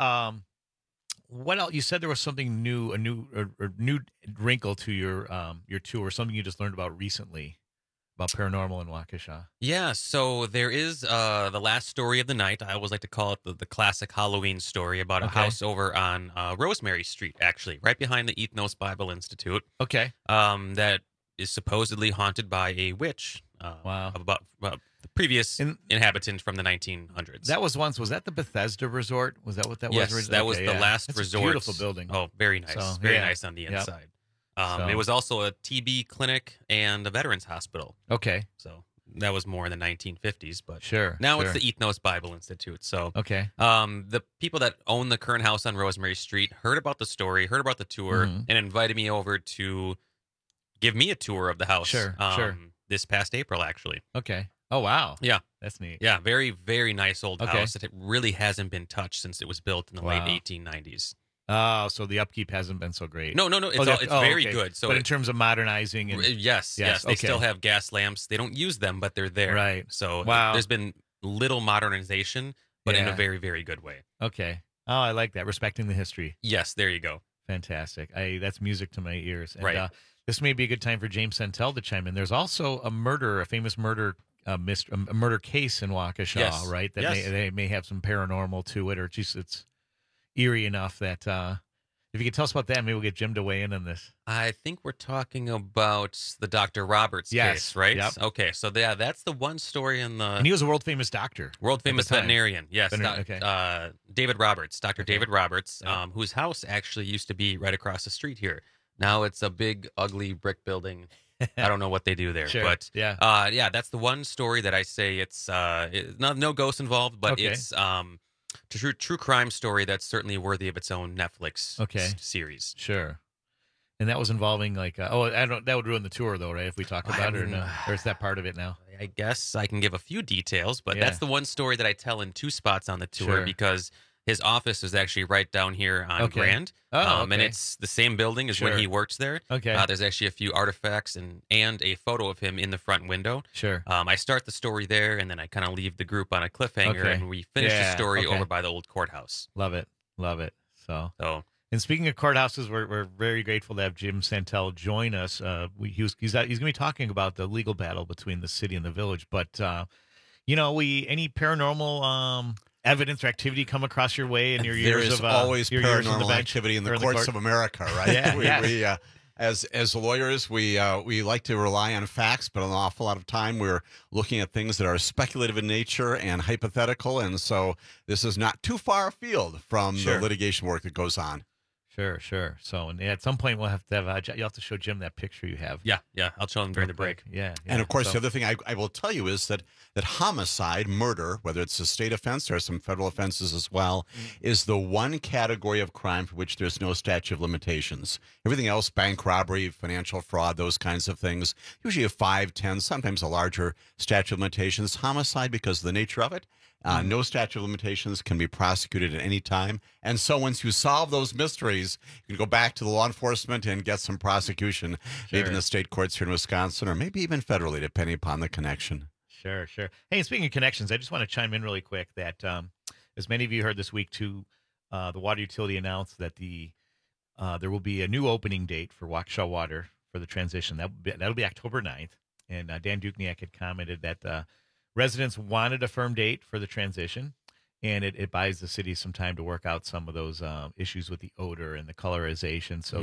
what else? You said there was something new, a new wrinkle to your tour, something you just learned about recently about paranormal in Waukesha. Yeah, so there is the last story of the night. I always like to call it the classic Halloween story about a Okay. house over on Rosemary Street, actually, right behind the Ethnos Bible Institute. Okay. That is supposedly haunted by a witch. Wow. Of about the previous inhabitant from the 1900s. That was that the Bethesda Resort? Was that what that Yes, was? that was Okay, the yeah. last That's resort. A beautiful building. Oh, very nice. So, very yeah. nice on the Yep. inside. So- It was also a TB clinic and a veterans hospital. Okay. So that was more in the 1950s, but Sure, now sure. it's the Ethnos Bible Institute. So Okay. the people that own the current house on Rosemary Street heard about the story, heard about the tour, Mhm. and invited me over to give me a tour of the house. Sure, sure. This past April, actually. Okay. Oh, wow. Yeah. That's neat. Yeah, very, very nice old Okay. house. It really hasn't been touched since it was built in the Wow. late 1890s. Oh, so the upkeep hasn't been so great. No. It's very good. So but in terms of modernizing, and yes. They okay. still have gas lamps. They don't use them, but they're there. Right. So Wow. there's been little modernization, but in Yeah. a very, very good way. Okay. Oh, I like that. Respecting the history. Yes, there you go. Fantastic. That's music to my ears. And, Right. this may be a good time for James Santel to chime in. There's also a famous murder case in Waukesha, Yes. right? That Yes. they may have some paranormal to it, or just it's eerie enough that if you could tell us about that, maybe we'll get Jim to weigh in on this. I think we're talking about the Dr. Roberts Yes. case, right? Yep. Okay, so that's the one story in the And he was a world famous doctor. world famous at the time. veterinarian. Yes, Okay. David Roberts, Dr. Okay. David Roberts, whose house actually used to be right across the street here. Now it's a big, ugly brick building. I don't know what they do there, Sure. but Yeah. that's the one story that I say it's no ghosts involved, but Okay. it's true crime story that's certainly worthy of its own Netflix Okay. series. Sure. And that was involving like, I don't. That would ruin the tour, though, right? If we talk about it, or no, or is that part of it now? I guess I can give a few details, but Yeah. that's the one story that I tell in 2 spots on the tour Sure. because his office is actually right down here on Okay. Grand. Oh, And okay. it's the same building as when Sure. he worked there. Okay. There's actually a few artifacts and a photo of him in the front window. Sure. I start the story there, and then I kind of leave the group on a cliffhanger, Okay. and we finish the Yeah, story okay. over by the old courthouse. Love it. So. And speaking of courthouses, we're very grateful to have Jim Santel join us. He's going to be talking about the legal battle between the city and the village. But any paranormal evidence or activity come across your way in your There years is of always your years on the paranormal bench activity in or the courts court? of America, right? Yeah, we as lawyers, we like to rely on facts, but an awful lot of time we're looking at things that are speculative in nature and hypothetical, and so this is not too far afield from Sure. the litigation work that goes on. Sure. So, and at some point we'll have to have you'll have to show Jim that picture you have. Yeah. I'll show him during the break. Yeah. And of course, So- the other thing I will tell you is that homicide, murder, whether it's a state offense, there are some federal offenses as well, is the one category of crime for which there's no statute of limitations. Everything else, bank robbery, financial fraud, those kinds of things, usually a 5, 10, sometimes a larger statute of limitations. Homicide, because of the nature of it, no statute of limitations, can be prosecuted at any time. And so once you solve those mysteries, you can go back to the law enforcement and get some prosecution, maybe in the state courts here in Wisconsin, or maybe even federally, depending upon the connection. Sure. Hey, and speaking of connections, I just want to chime in really quick that as many of you heard this week too, the water utility announced that there will be a new opening date for Waukesha Water for the transition. That'll be October 9th. And Dan Dukniak had commented that residents wanted a firm date for the transition, and it buys the city some time to work out some of those issues with the odor and the colorization, so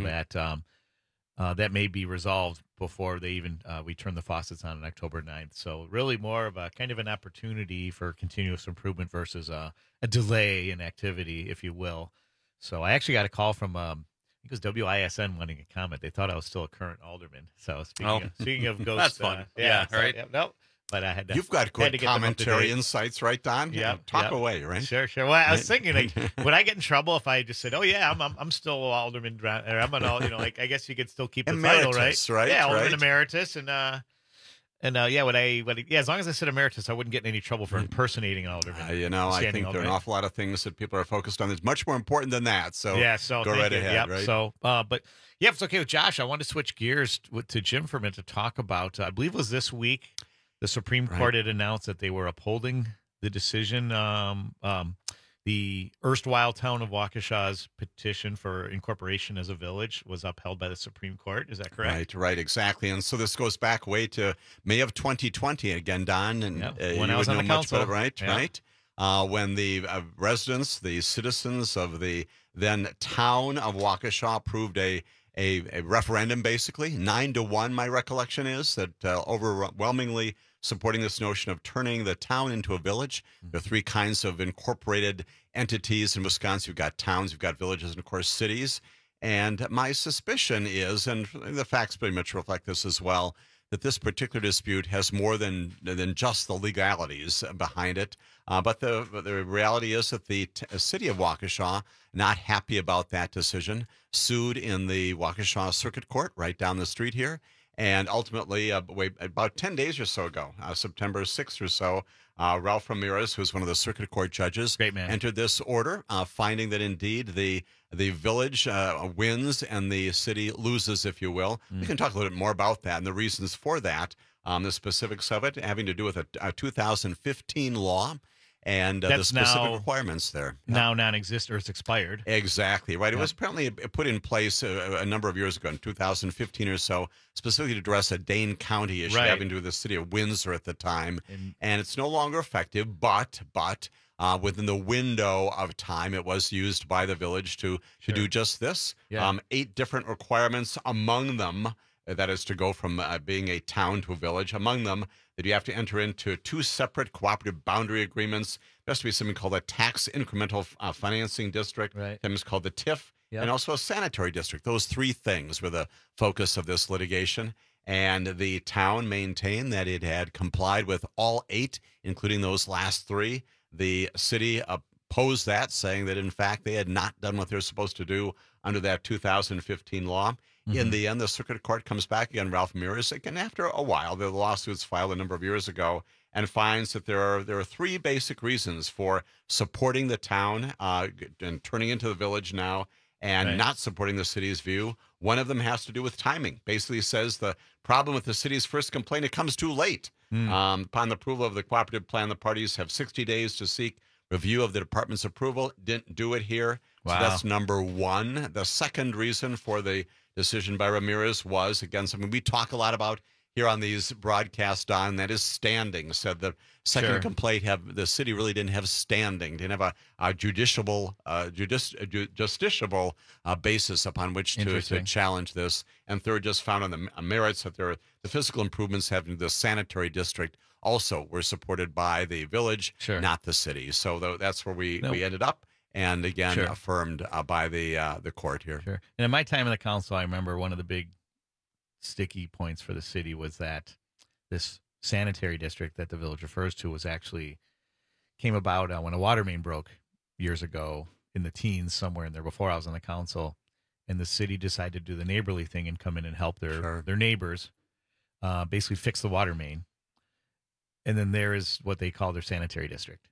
that may be resolved before they even we turn the faucets on October 9th. So really more of a kind of an opportunity for continuous improvement versus a delay in activity, if you will. So I actually got a call from I think it was WISN wanting a comment. They thought I was still a current alderman. So speaking of ghosts, that's fun. Right. Nope. But I had to. You've got had to good get them up to commentary date. insights, right, Don? Yeah, Talk away, right? Sure. Well, I was thinking, like, would I get in trouble if I just said, "Oh yeah, I'm still alderman," or I'm an like I guess you could still keep the title, right? Right? Yeah, alderman right. emeritus, and as long as I said emeritus, I wouldn't get in any trouble for impersonating an alderman. I standing think all there are an night. awful lot of things that people are focused on that's much more important than that. So So go thank right you. ahead. Yep. Right? So, but yeah, if it's okay with Josh, I wanted to switch gears to Jim for a minute to talk about. I believe it was this week. The Supreme Court had announced that they were upholding the decision, the erstwhile town of Waukesha's petition for incorporation as a village was upheld by the Supreme Court. Is that correct? Right, exactly. And so this goes back way to May of 2020 again, Don, and when I was on the council. right? When the residents, the citizens of the then town of Waukesha approved a referendum, basically 9-1. My recollection is that overwhelmingly supporting this notion of turning the town into a village. There are 3 kinds of incorporated entities in Wisconsin. You've got towns, you've got villages, and of course cities. And my suspicion is, and the facts pretty much reflect this as well, that this particular dispute has more than just the legalities behind it. But the reality is that the city of Waukesha, not happy about that decision, sued in the Waukesha Circuit Court right down the street here. And ultimately, about 10 days or so ago, September 6th or so, Ralph Ramirez, who's one of the Circuit Court judges, entered this order, finding that indeed the village wins and the city loses, if you will. We can talk a little bit more about that and the reasons for that, the specifics of it, having to do with a 2015 law and the specific requirements there. Now non-existent, or it's expired. Exactly, right. It was apparently put in place a number of years ago, in 2015 or so, specifically to address a Dane County issue having to do with the city of Windsor at the time. And it's no longer effective, but within the window of time, it was used by the village to do just this. 8 different requirements, among them, that is to go from being a town to a village, among them that you have to enter into 2 separate cooperative boundary agreements. There has to be something called a tax incremental financing district, sometimes called the TIF, and also a sanitary district. Those 3 things were the focus of this litigation. And the town maintained that it had complied with all 8, including those last 3. The city opposed that, saying that, in fact, they had not done what they're supposed to do under that 2015 law. In the end, the circuit court comes back again, Ralph Mears, again after a while. The lawsuits filed a number of years ago, and finds that there are three basic reasons for supporting the town and turning into the village now, and not supporting the city's view. One of them has to do with timing. Basically says the problem with the city's first complaint, it comes too late. Upon the approval of the cooperative plan, the parties have 60 days to seek review of the department's approval. Didn't do it here. Wow. So that's number one. The second reason for the decision by Ramirez was, again, something we talk a lot about here on these broadcasts, Don, that is standing. Said the second complaint, the city really didn't have standing, didn't have a justiciable basis upon which to challenge this. And third, just found on the merits that the physical improvements having the sanitary district also were supported by the village, not the city. So that's where we ended up. And again, affirmed by the court here. Sure. And in my time in the council, I remember one of the big sticky points for the city was that this sanitary district that the village refers to was actually came about when a water main broke years ago in the teens, somewhere in there before I was on the council, and the city decided to do the neighborly thing and come in and help their neighbors basically fix the water main. And then there is what they call their sanitary district.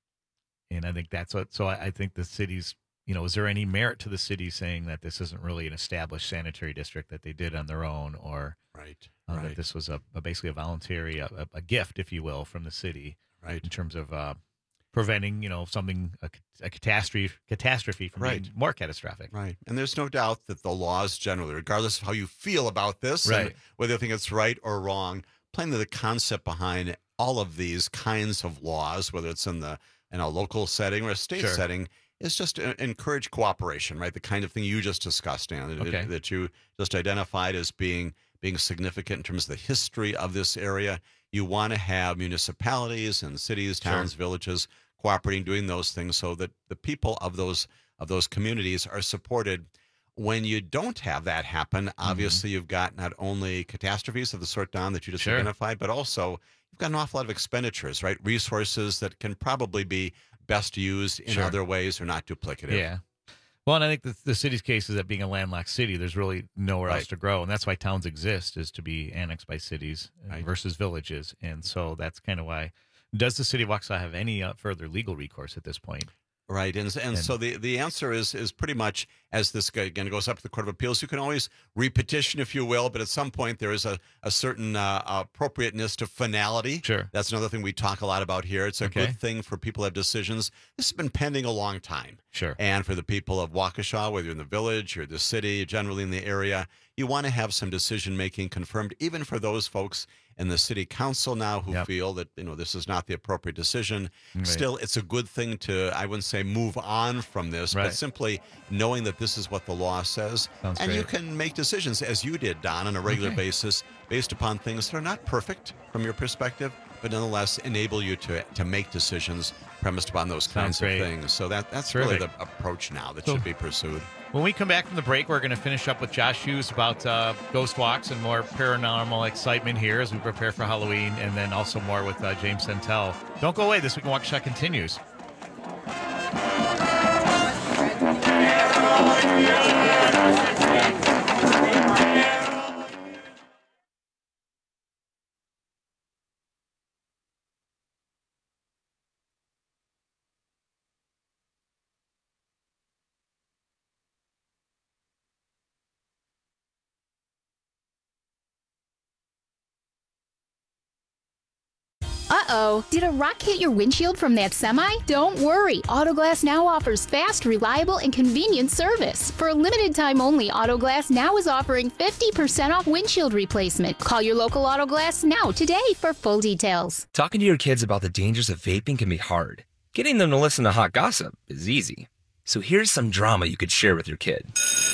And I think that's what, so I think the city's, is there any merit to the city saying that this isn't really an established sanitary district that they did on their own, or that this was basically a voluntary, a gift, if you will, from the city, in terms of preventing, something, a catastrophe from being more catastrophic. Right. And there's no doubt that the laws generally, regardless of how you feel about this, and whether you think it's right or wrong, plainly the concept behind all of these kinds of laws, whether it's in a local setting or a state setting, is just to encourage cooperation, right? The kind of thing you just discussed, Dan, that you just identified as being significant in terms of the history of this area. You want to have municipalities and cities, towns, villages cooperating, doing those things so that the people of those communities are supported. When you don't have that happen, obviously you've got not only catastrophes of the sort, Don, that you just identified, but also you've got an awful lot of expenditures, right? Resources that can probably be best used in other ways or not duplicative. Yeah. Well, and I think the city's case is that being a landlocked city, there's really nowhere else to grow. And that's why towns exist, is to be annexed by cities versus villages. And so that's kind of why. Does the city of Waukesha have any further legal recourse at this point? Right. And so the answer is pretty much, as this again goes up to the Court of Appeals, you can always repetition, if you will, but at some point there is a certain appropriateness to finality. Sure. That's another thing we talk a lot about here. It's a good thing for people to have decisions. This has been pending a long time. Sure. And for the people of Waukesha, whether you're in the village or the city, generally in the area, you want to have some decision-making confirmed, even for those folks in the city council now who feel that this is not the appropriate decision. Still, it's a good thing to, I wouldn't say move on from this, but simply knowing that this is what the law says. And you can make decisions, as you did, Don, on a regular basis based upon things that are not perfect from your perspective, but nonetheless enable you to make decisions premised upon those kinds of things. So that's really the approach now that should be pursued. When we come back from the break, we're going to finish up with Josh Hughes about ghost walks and more paranormal excitement here as we prepare for Halloween, and then also more with James Sentel. Don't go away. This Week in Waukesha continues. Uh-oh, did a rock hit your windshield from that semi? Don't worry, Autoglass Now offers fast, reliable, and convenient service. For a limited time only, Autoglass Now is offering 50% off windshield replacement. Call your local Autoglass Now today for full details. Talking to your kids about the dangers of vaping can be hard. Getting them to listen to hot gossip is easy. So here's some drama you could share with your kid.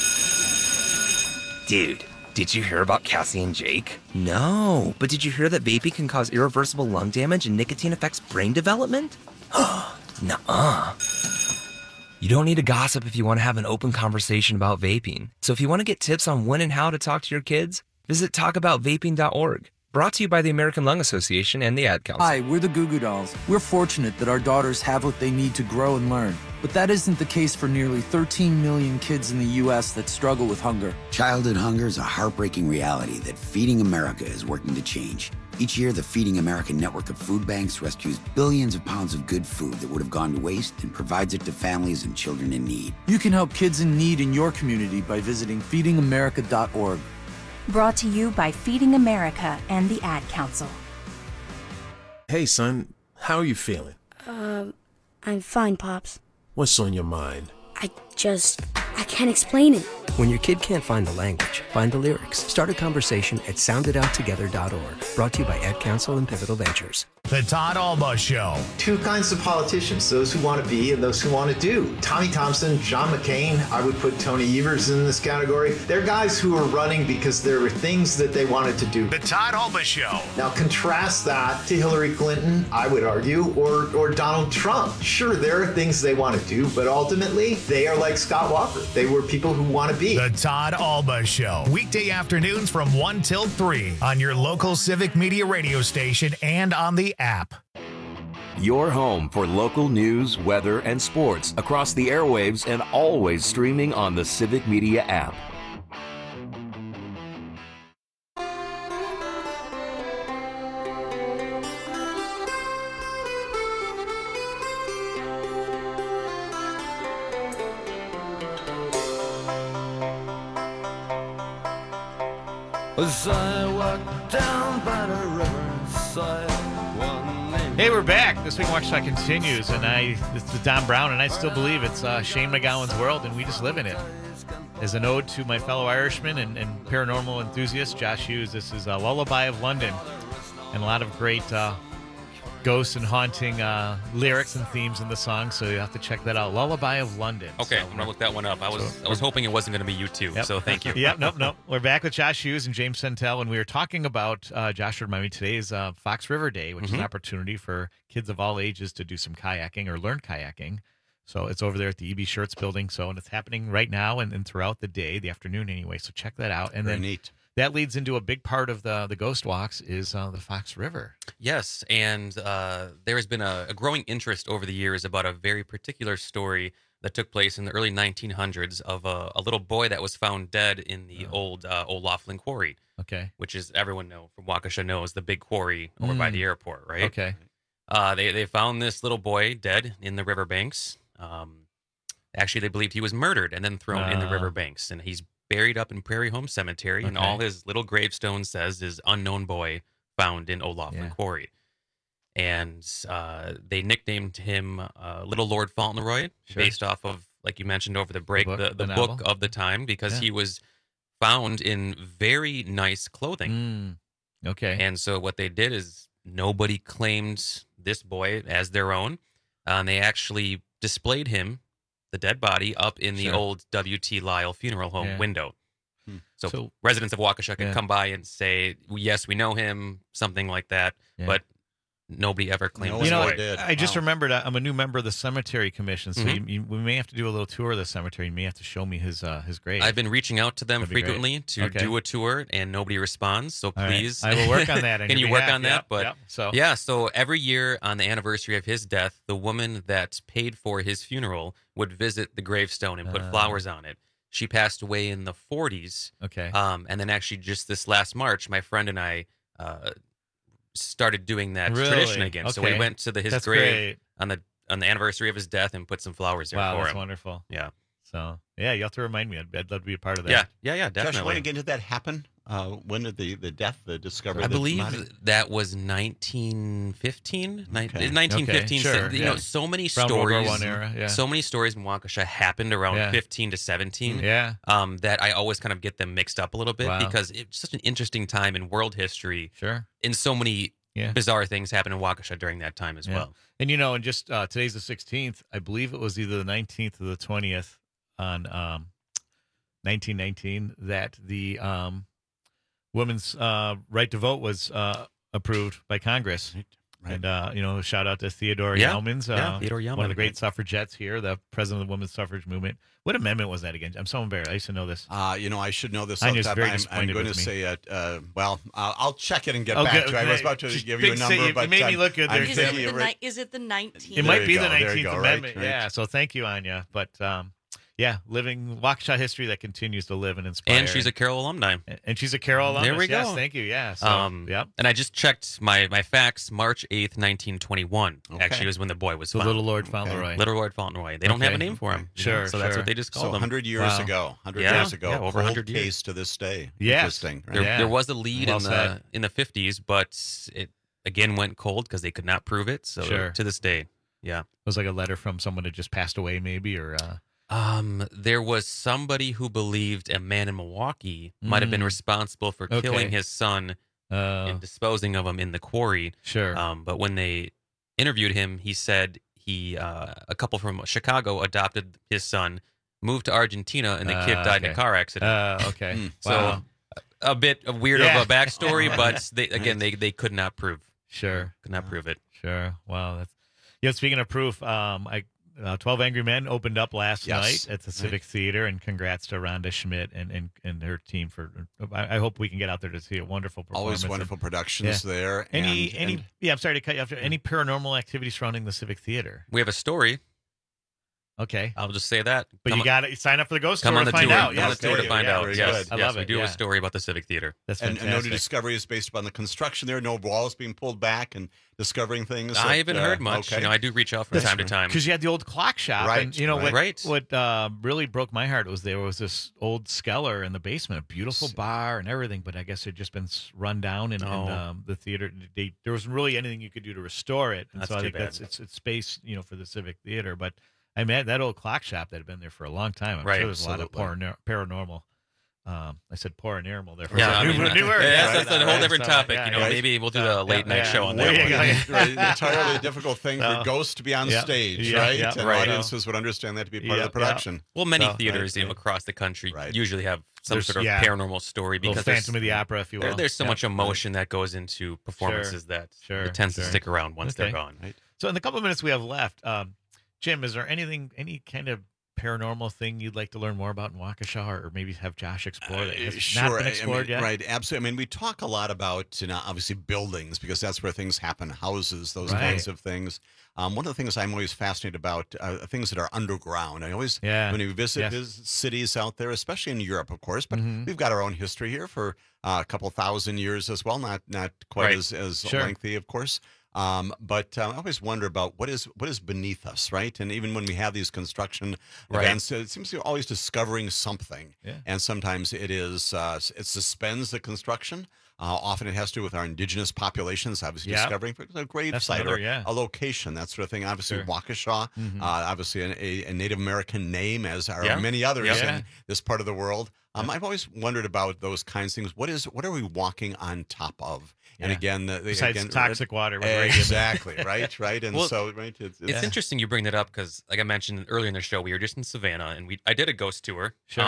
Dude, did you hear about Cassie and Jake? No, but did you hear that vaping can cause irreversible lung damage and nicotine affects brain development? Nuh-uh. You don't need to gossip if you want to have an open conversation about vaping. So if you want to get tips on when and how to talk to your kids, visit talkaboutvaping.org. Brought to you by the American Lung Association and the Ad Council. Hi, we're the Goo Goo Dolls. We're fortunate that our daughters have what they need to grow and learn. But that isn't the case for nearly 13 million kids in the U.S. that struggle with hunger. Childhood hunger is a heartbreaking reality that Feeding America is working to change. Each year, the Feeding America network of food banks rescues billions of pounds of good food that would have gone to waste and provides it to families and children in need. You can help kids in need in your community by visiting feedingamerica.org. Brought to you by Feeding America and the Ad Council. Hey, son, how are you feeling? I'm fine, Pops. What's on your mind? I can't explain it. When your kid can't find the language, find the lyrics. Start a conversation at soundedouttogether.org. Brought to you by Ad Council and Pivotal Ventures. The Todd Alba Show. Two kinds of politicians, those who want to be and those who want to do. Tommy Thompson, John McCain, I would put Tony Evers in this category. They're guys who are running because there were things that they wanted to do. The Todd Alba Show. Now contrast that to Hillary Clinton, I would argue, or Donald Trump. Sure, there are things they want to do, but ultimately, they are like Scott Walker. They were people who want to be. The Todd Alba Show. Weekday afternoons from 1 till 3 on your local Civic Media radio station and on the app. Your home for local news, weather, and sports across the airwaves and always streaming on the Civic Media app. As I walk down by the riverside. Hey, we're back. This week, Waukesha continues, and it's Don Brown, and I still believe it's Shane McGowan's world, and we just live in it. As an ode to my fellow Irishman and paranormal enthusiast, Josh Hughes, this is Lullaby of London, and a lot of great ghosts and haunting lyrics and themes in the song, so you have to check that out. Lullaby of London. Okay, I'm gonna look that one up. I was hoping it wasn't gonna be U2, so thank you. Yep, nope. We're back with Josh Hughes and James Sentel, and we were talking about Josh reminded me today is Fox River Day, which is an opportunity for kids of all ages to do some kayaking or learn kayaking. So it's over there at the EB Shirts building. And it's happening right now and throughout the day, the afternoon anyway. So check that out. And Very then neat. That leads into a big part of the Ghost Walks is the Fox River. Yes, and there has been a growing interest over the years about a very particular story that took place in the early 1900s of a little boy that was found dead in the old Laughlin Quarry. Okay. Which is, everyone from Waukesha knows, the big quarry over by the airport, right? Okay. They found this little boy dead in the riverbanks. Actually, they believed he was murdered and then thrown in the riverbanks, and he's buried up in Prairie Home Cemetery, and all his little gravestone says is unknown boy found in O'Laughlin Quarry. And they nicknamed him Little Lord Fauntleroy, based off of, like you mentioned over the break, the book of the time, because he was found in very nice clothing. Okay. And so what they did is nobody claimed this boy as their own. And they actually displayed him, the dead body, up in the old W.T. Lyle funeral home window. So residents of Waukesha can come by and say, yes, we know him, something like that, but nobody ever claimed this boy. I just remembered I'm a new member of the Cemetery Commission, so we may have to do a little tour of the cemetery. You may have to show me his grave. I've been reaching out to them frequently to do a tour, and nobody responds, so please. I will work on that. Can you work on that? But so every year on the anniversary of his death, the woman that paid for his funeral would visit the gravestone and put flowers on it. She passed away in the 40s. Okay. And then actually just this last March, my friend and I started doing that tradition again. So we went to his grave on the anniversary of his death and put some flowers there for him. Wow, that's wonderful. Yeah. So, yeah, you have to remind me. I'd love to be a part of that. Yeah, definitely. Josh, when again did that happen? When did the discovery? I believe that was 1915. 1915. Sure, so many Around World War stories. I era, So many stories in Waukesha happened around 15 to 17. Yeah. That I always kind of get them mixed up a little bit because it's such an interesting time in world history. Sure. And so many bizarre things happened in Waukesha during that time as well. And and just today's the 16th. I believe it was either the 19th or the 20th on 1919 that the women's right to vote was approved by Congress. And, shout out to Theodore Yeah. Yeomans, Yeah, Theodore one of Yeoman. the great suffragettes here, the president of the women's suffrage movement. What amendment was that again? I'm so embarrassed. I used to know this. I should know this. Anya's off the top. very I'm disappointed going with to me. say, I'll check it and get Oh, back good. to you. I was about to Just give you a big number, say- but you made me look good there, I'm Tim. thinking Is it the 19th? It might There be you the go, there 19th you go, Amendment. right. Yeah. So thank you, Anya. But living Waukesha history that continues to live and inspire. And she's a Carroll alumni. And she's a Carroll alumnus. There we go. Yes, thank you. Yeah. So, yep. And I just checked my facts. March 8th, 1921. Okay. Actually, was when the boy was So found. Little Lord Fauntleroy. Little Lord Fauntleroy. They don't have a Okay. name for him. Sure, So that's sure. what they just call So them. 100 years ago. 100 years ago. Yeah, over Cold 100 years. case to this day. Yes. Interesting. There was a lead Well in said. the 50s, but it again went cold because they could not prove it. So Sure. to this day, yeah. It was like a letter from someone that just passed away, maybe, or There was somebody who believed a man in Milwaukee might have been responsible for Okay. killing his son and disposing of him in the quarry. Sure. But when they interviewed him, he said a couple from Chicago adopted his son, moved to Argentina, and the kid died in a car accident. Okay. So Wow. a bit weird Yeah. of a backstory, but they could not prove. Sure. Could not prove it. Sure. Wow. Speaking of proof, 12 Angry Men opened up last Yes. night at the Civic Theater, and congrats to Rhonda Schmidt and her team for. I hope we can get out there to see a wonderful performance. Always wonderful productions there. I'm sorry to cut you off. Any paranormal activity surrounding the Civic Theater? We have a story. Okay. I'll just say that. But you got to sign up for the ghost Come tour on to the find tour. out. Come Yes, on the tour to thank find you. out. very Yes, good. I yes, love we it. do Yeah. a story about the Civic Theater. That's And fantastic. no discovery is based upon the construction there. No walls being pulled back and discovering things. I that, haven't heard much. Okay. I do reach out from time to time. Because you had the old clock shop, Right, and you know right. what really broke my heart was there was this old Skeller in the basement, a beautiful bar and everything, but I guess it had just been run down, and the theater there wasn't really anything you could do to restore it. And That's so I too think bad. it's space for the Civic Theater, but I mean that old clock shop that had been there for a long time. I'm Right, sure there's a lot of absolutely. paranormal. I said paranormal there. For Yeah, a I second. mean, New word. yeah, Right, that's a whole right, different so, topic. yeah, You know, yeah. maybe we'll do the late night show on There that. you go. Right, entirely difficult thing for ghosts to be on Yeah. stage, Yeah, right? yeah, and right. audiences would understand that to be part Yeah, of the production. Well, many So, theaters, right, across the country, Right. usually have some There's- sort of yeah. paranormal story Little because Phantom of the Opera, if you will. there's so Yeah. much emotion that goes into performances that Sure, it tends sure. to stick around once Okay. they're gone. Right. So in the couple of minutes we have left, Jim, is there any kind of paranormal thing you'd like to learn more about in Waukesha, or maybe have Josh explore that has not been explored yet? Right, absolutely. I mean, we talk a lot about, obviously buildings because that's where things happen, houses, those Right. kinds of things. One of the things I'm always fascinated about things that are underground. I always, when we visit cities out there, especially in Europe, of course, but we've got our own history here for a couple thousand years as well, not quite Right. as Sure. lengthy, of course. But I always wonder about what is beneath us, right? And even when we have these construction Right. events, it seems you're always discovering something. Yeah. And sometimes it is it suspends the construction. Often it has to do with our indigenous populations, obviously Yeah. discovering a grave That's site or another, yeah. a location, that sort of thing. Obviously, Sure. Waukesha, obviously a Native American name, as are Yeah. many others Yeah. in this part of the world. I've always wondered about those kinds of things. What are we walking on top of? And Yeah. again, Besides toxic water, with radium. exactly, right. And Well, so, right, It's interesting you bring that up because, like I mentioned earlier in the show, we were just in Savannah and I did a ghost tour, Sure.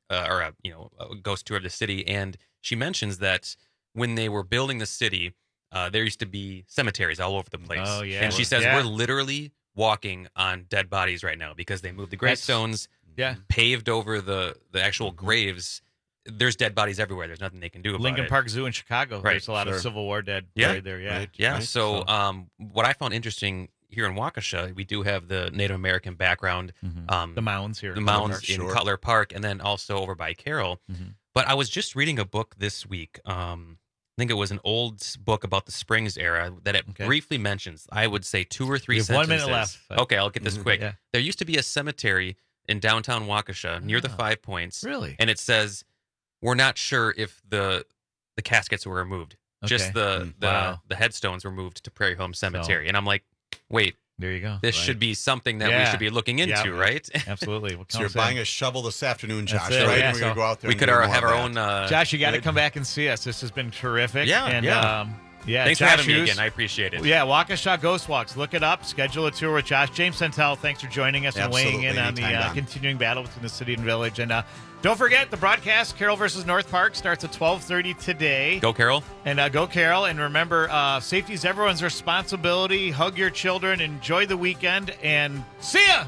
a ghost tour of the city, and she mentions that when they were building the city, there used to be cemeteries all over the place. Oh, yeah. And she says Yeah. we're literally walking on dead bodies right now because they moved the gravestones, Yeah. paved over the actual graves. There's dead bodies everywhere. There's nothing they can do about Lincoln it. Park Zoo in Chicago. Right, There's a lot of sure. Civil War dead Yeah. buried there. Yeah. Right. Yeah. So, what I found interesting here in Waukesha, we do have the Native American background. The mounds here. The in Cutler mounds Park. in Sure. Cutler Park, and then also over by Carroll. But I was just reading a book this week. I think it was an old book about the Springs era that it briefly mentions. I would say 2 or 3 We have sentences. 1 minute left. Okay, I'll get this quick. Yeah. There used to be a cemetery in downtown Waukesha near the 5 Points. Really? And it says, we're not sure if the caskets were removed. Just Okay. the headstones were moved to Prairie Home Cemetery. And I'm like, wait, There you go. this should be something that we should be looking into, Yeah. right? Absolutely. So you're buying a shovel this afternoon, Josh, That's it, right? yeah, And we're going to so go out there we and could do more have of our that. own. Josh, you got to right? come back and see us. This has been terrific. Yeah, and, yeah. Thanks Josh for having me Hughes. again. I appreciate it. Yeah, Waukesha Ghost Walks. Look it up. Schedule a tour with Josh. James Santel, thanks for joining us and weighing in Absolutely. on the Anytime, Don. continuing battle between the city and village. And Don't forget, the broadcast, Carroll versus North Park, starts at 12:30 today. Go Carroll. And go Carroll. And remember, safety is everyone's responsibility. Hug your children. Enjoy the weekend. And see ya!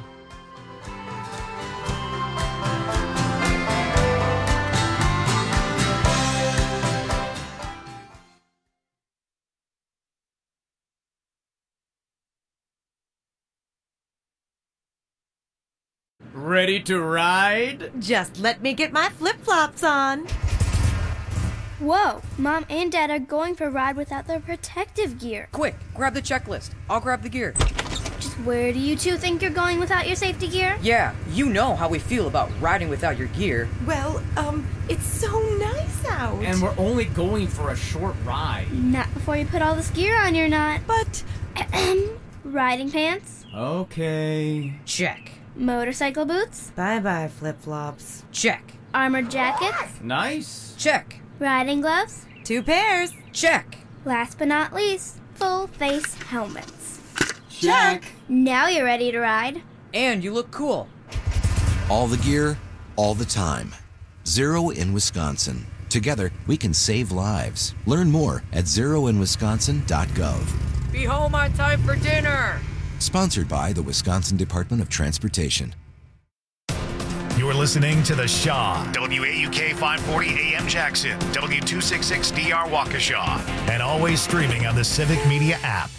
Ready to ride? Just let me get my flip-flops on. Whoa, Mom and Dad are going for a ride without their protective gear. Quick, grab the checklist. I'll grab the gear. Just where do you two think you're going without your safety gear? Yeah, you know how we feel about riding without your gear. Well, it's so nice out. And we're only going for a short ride. Not before you put all this gear on your knot. But... riding pants? Okay. Check. Motorcycle boots? Bye-bye, flip-flops. Check. Armored jackets? Nice. Check. Riding gloves? 2 pairs. Check. Last but not least, full face helmets. Check. Now you're ready to ride. And you look cool. All the gear, all the time. Zero in Wisconsin. Together, we can save lives. Learn more at zeroinwisconsin.gov. Be home on time for dinner. Sponsored by the Wisconsin Department of Transportation. You're listening to The Shaw, WAUK 540 AM Jackson, W266DR Waukesha, and always streaming on the Civic Media app.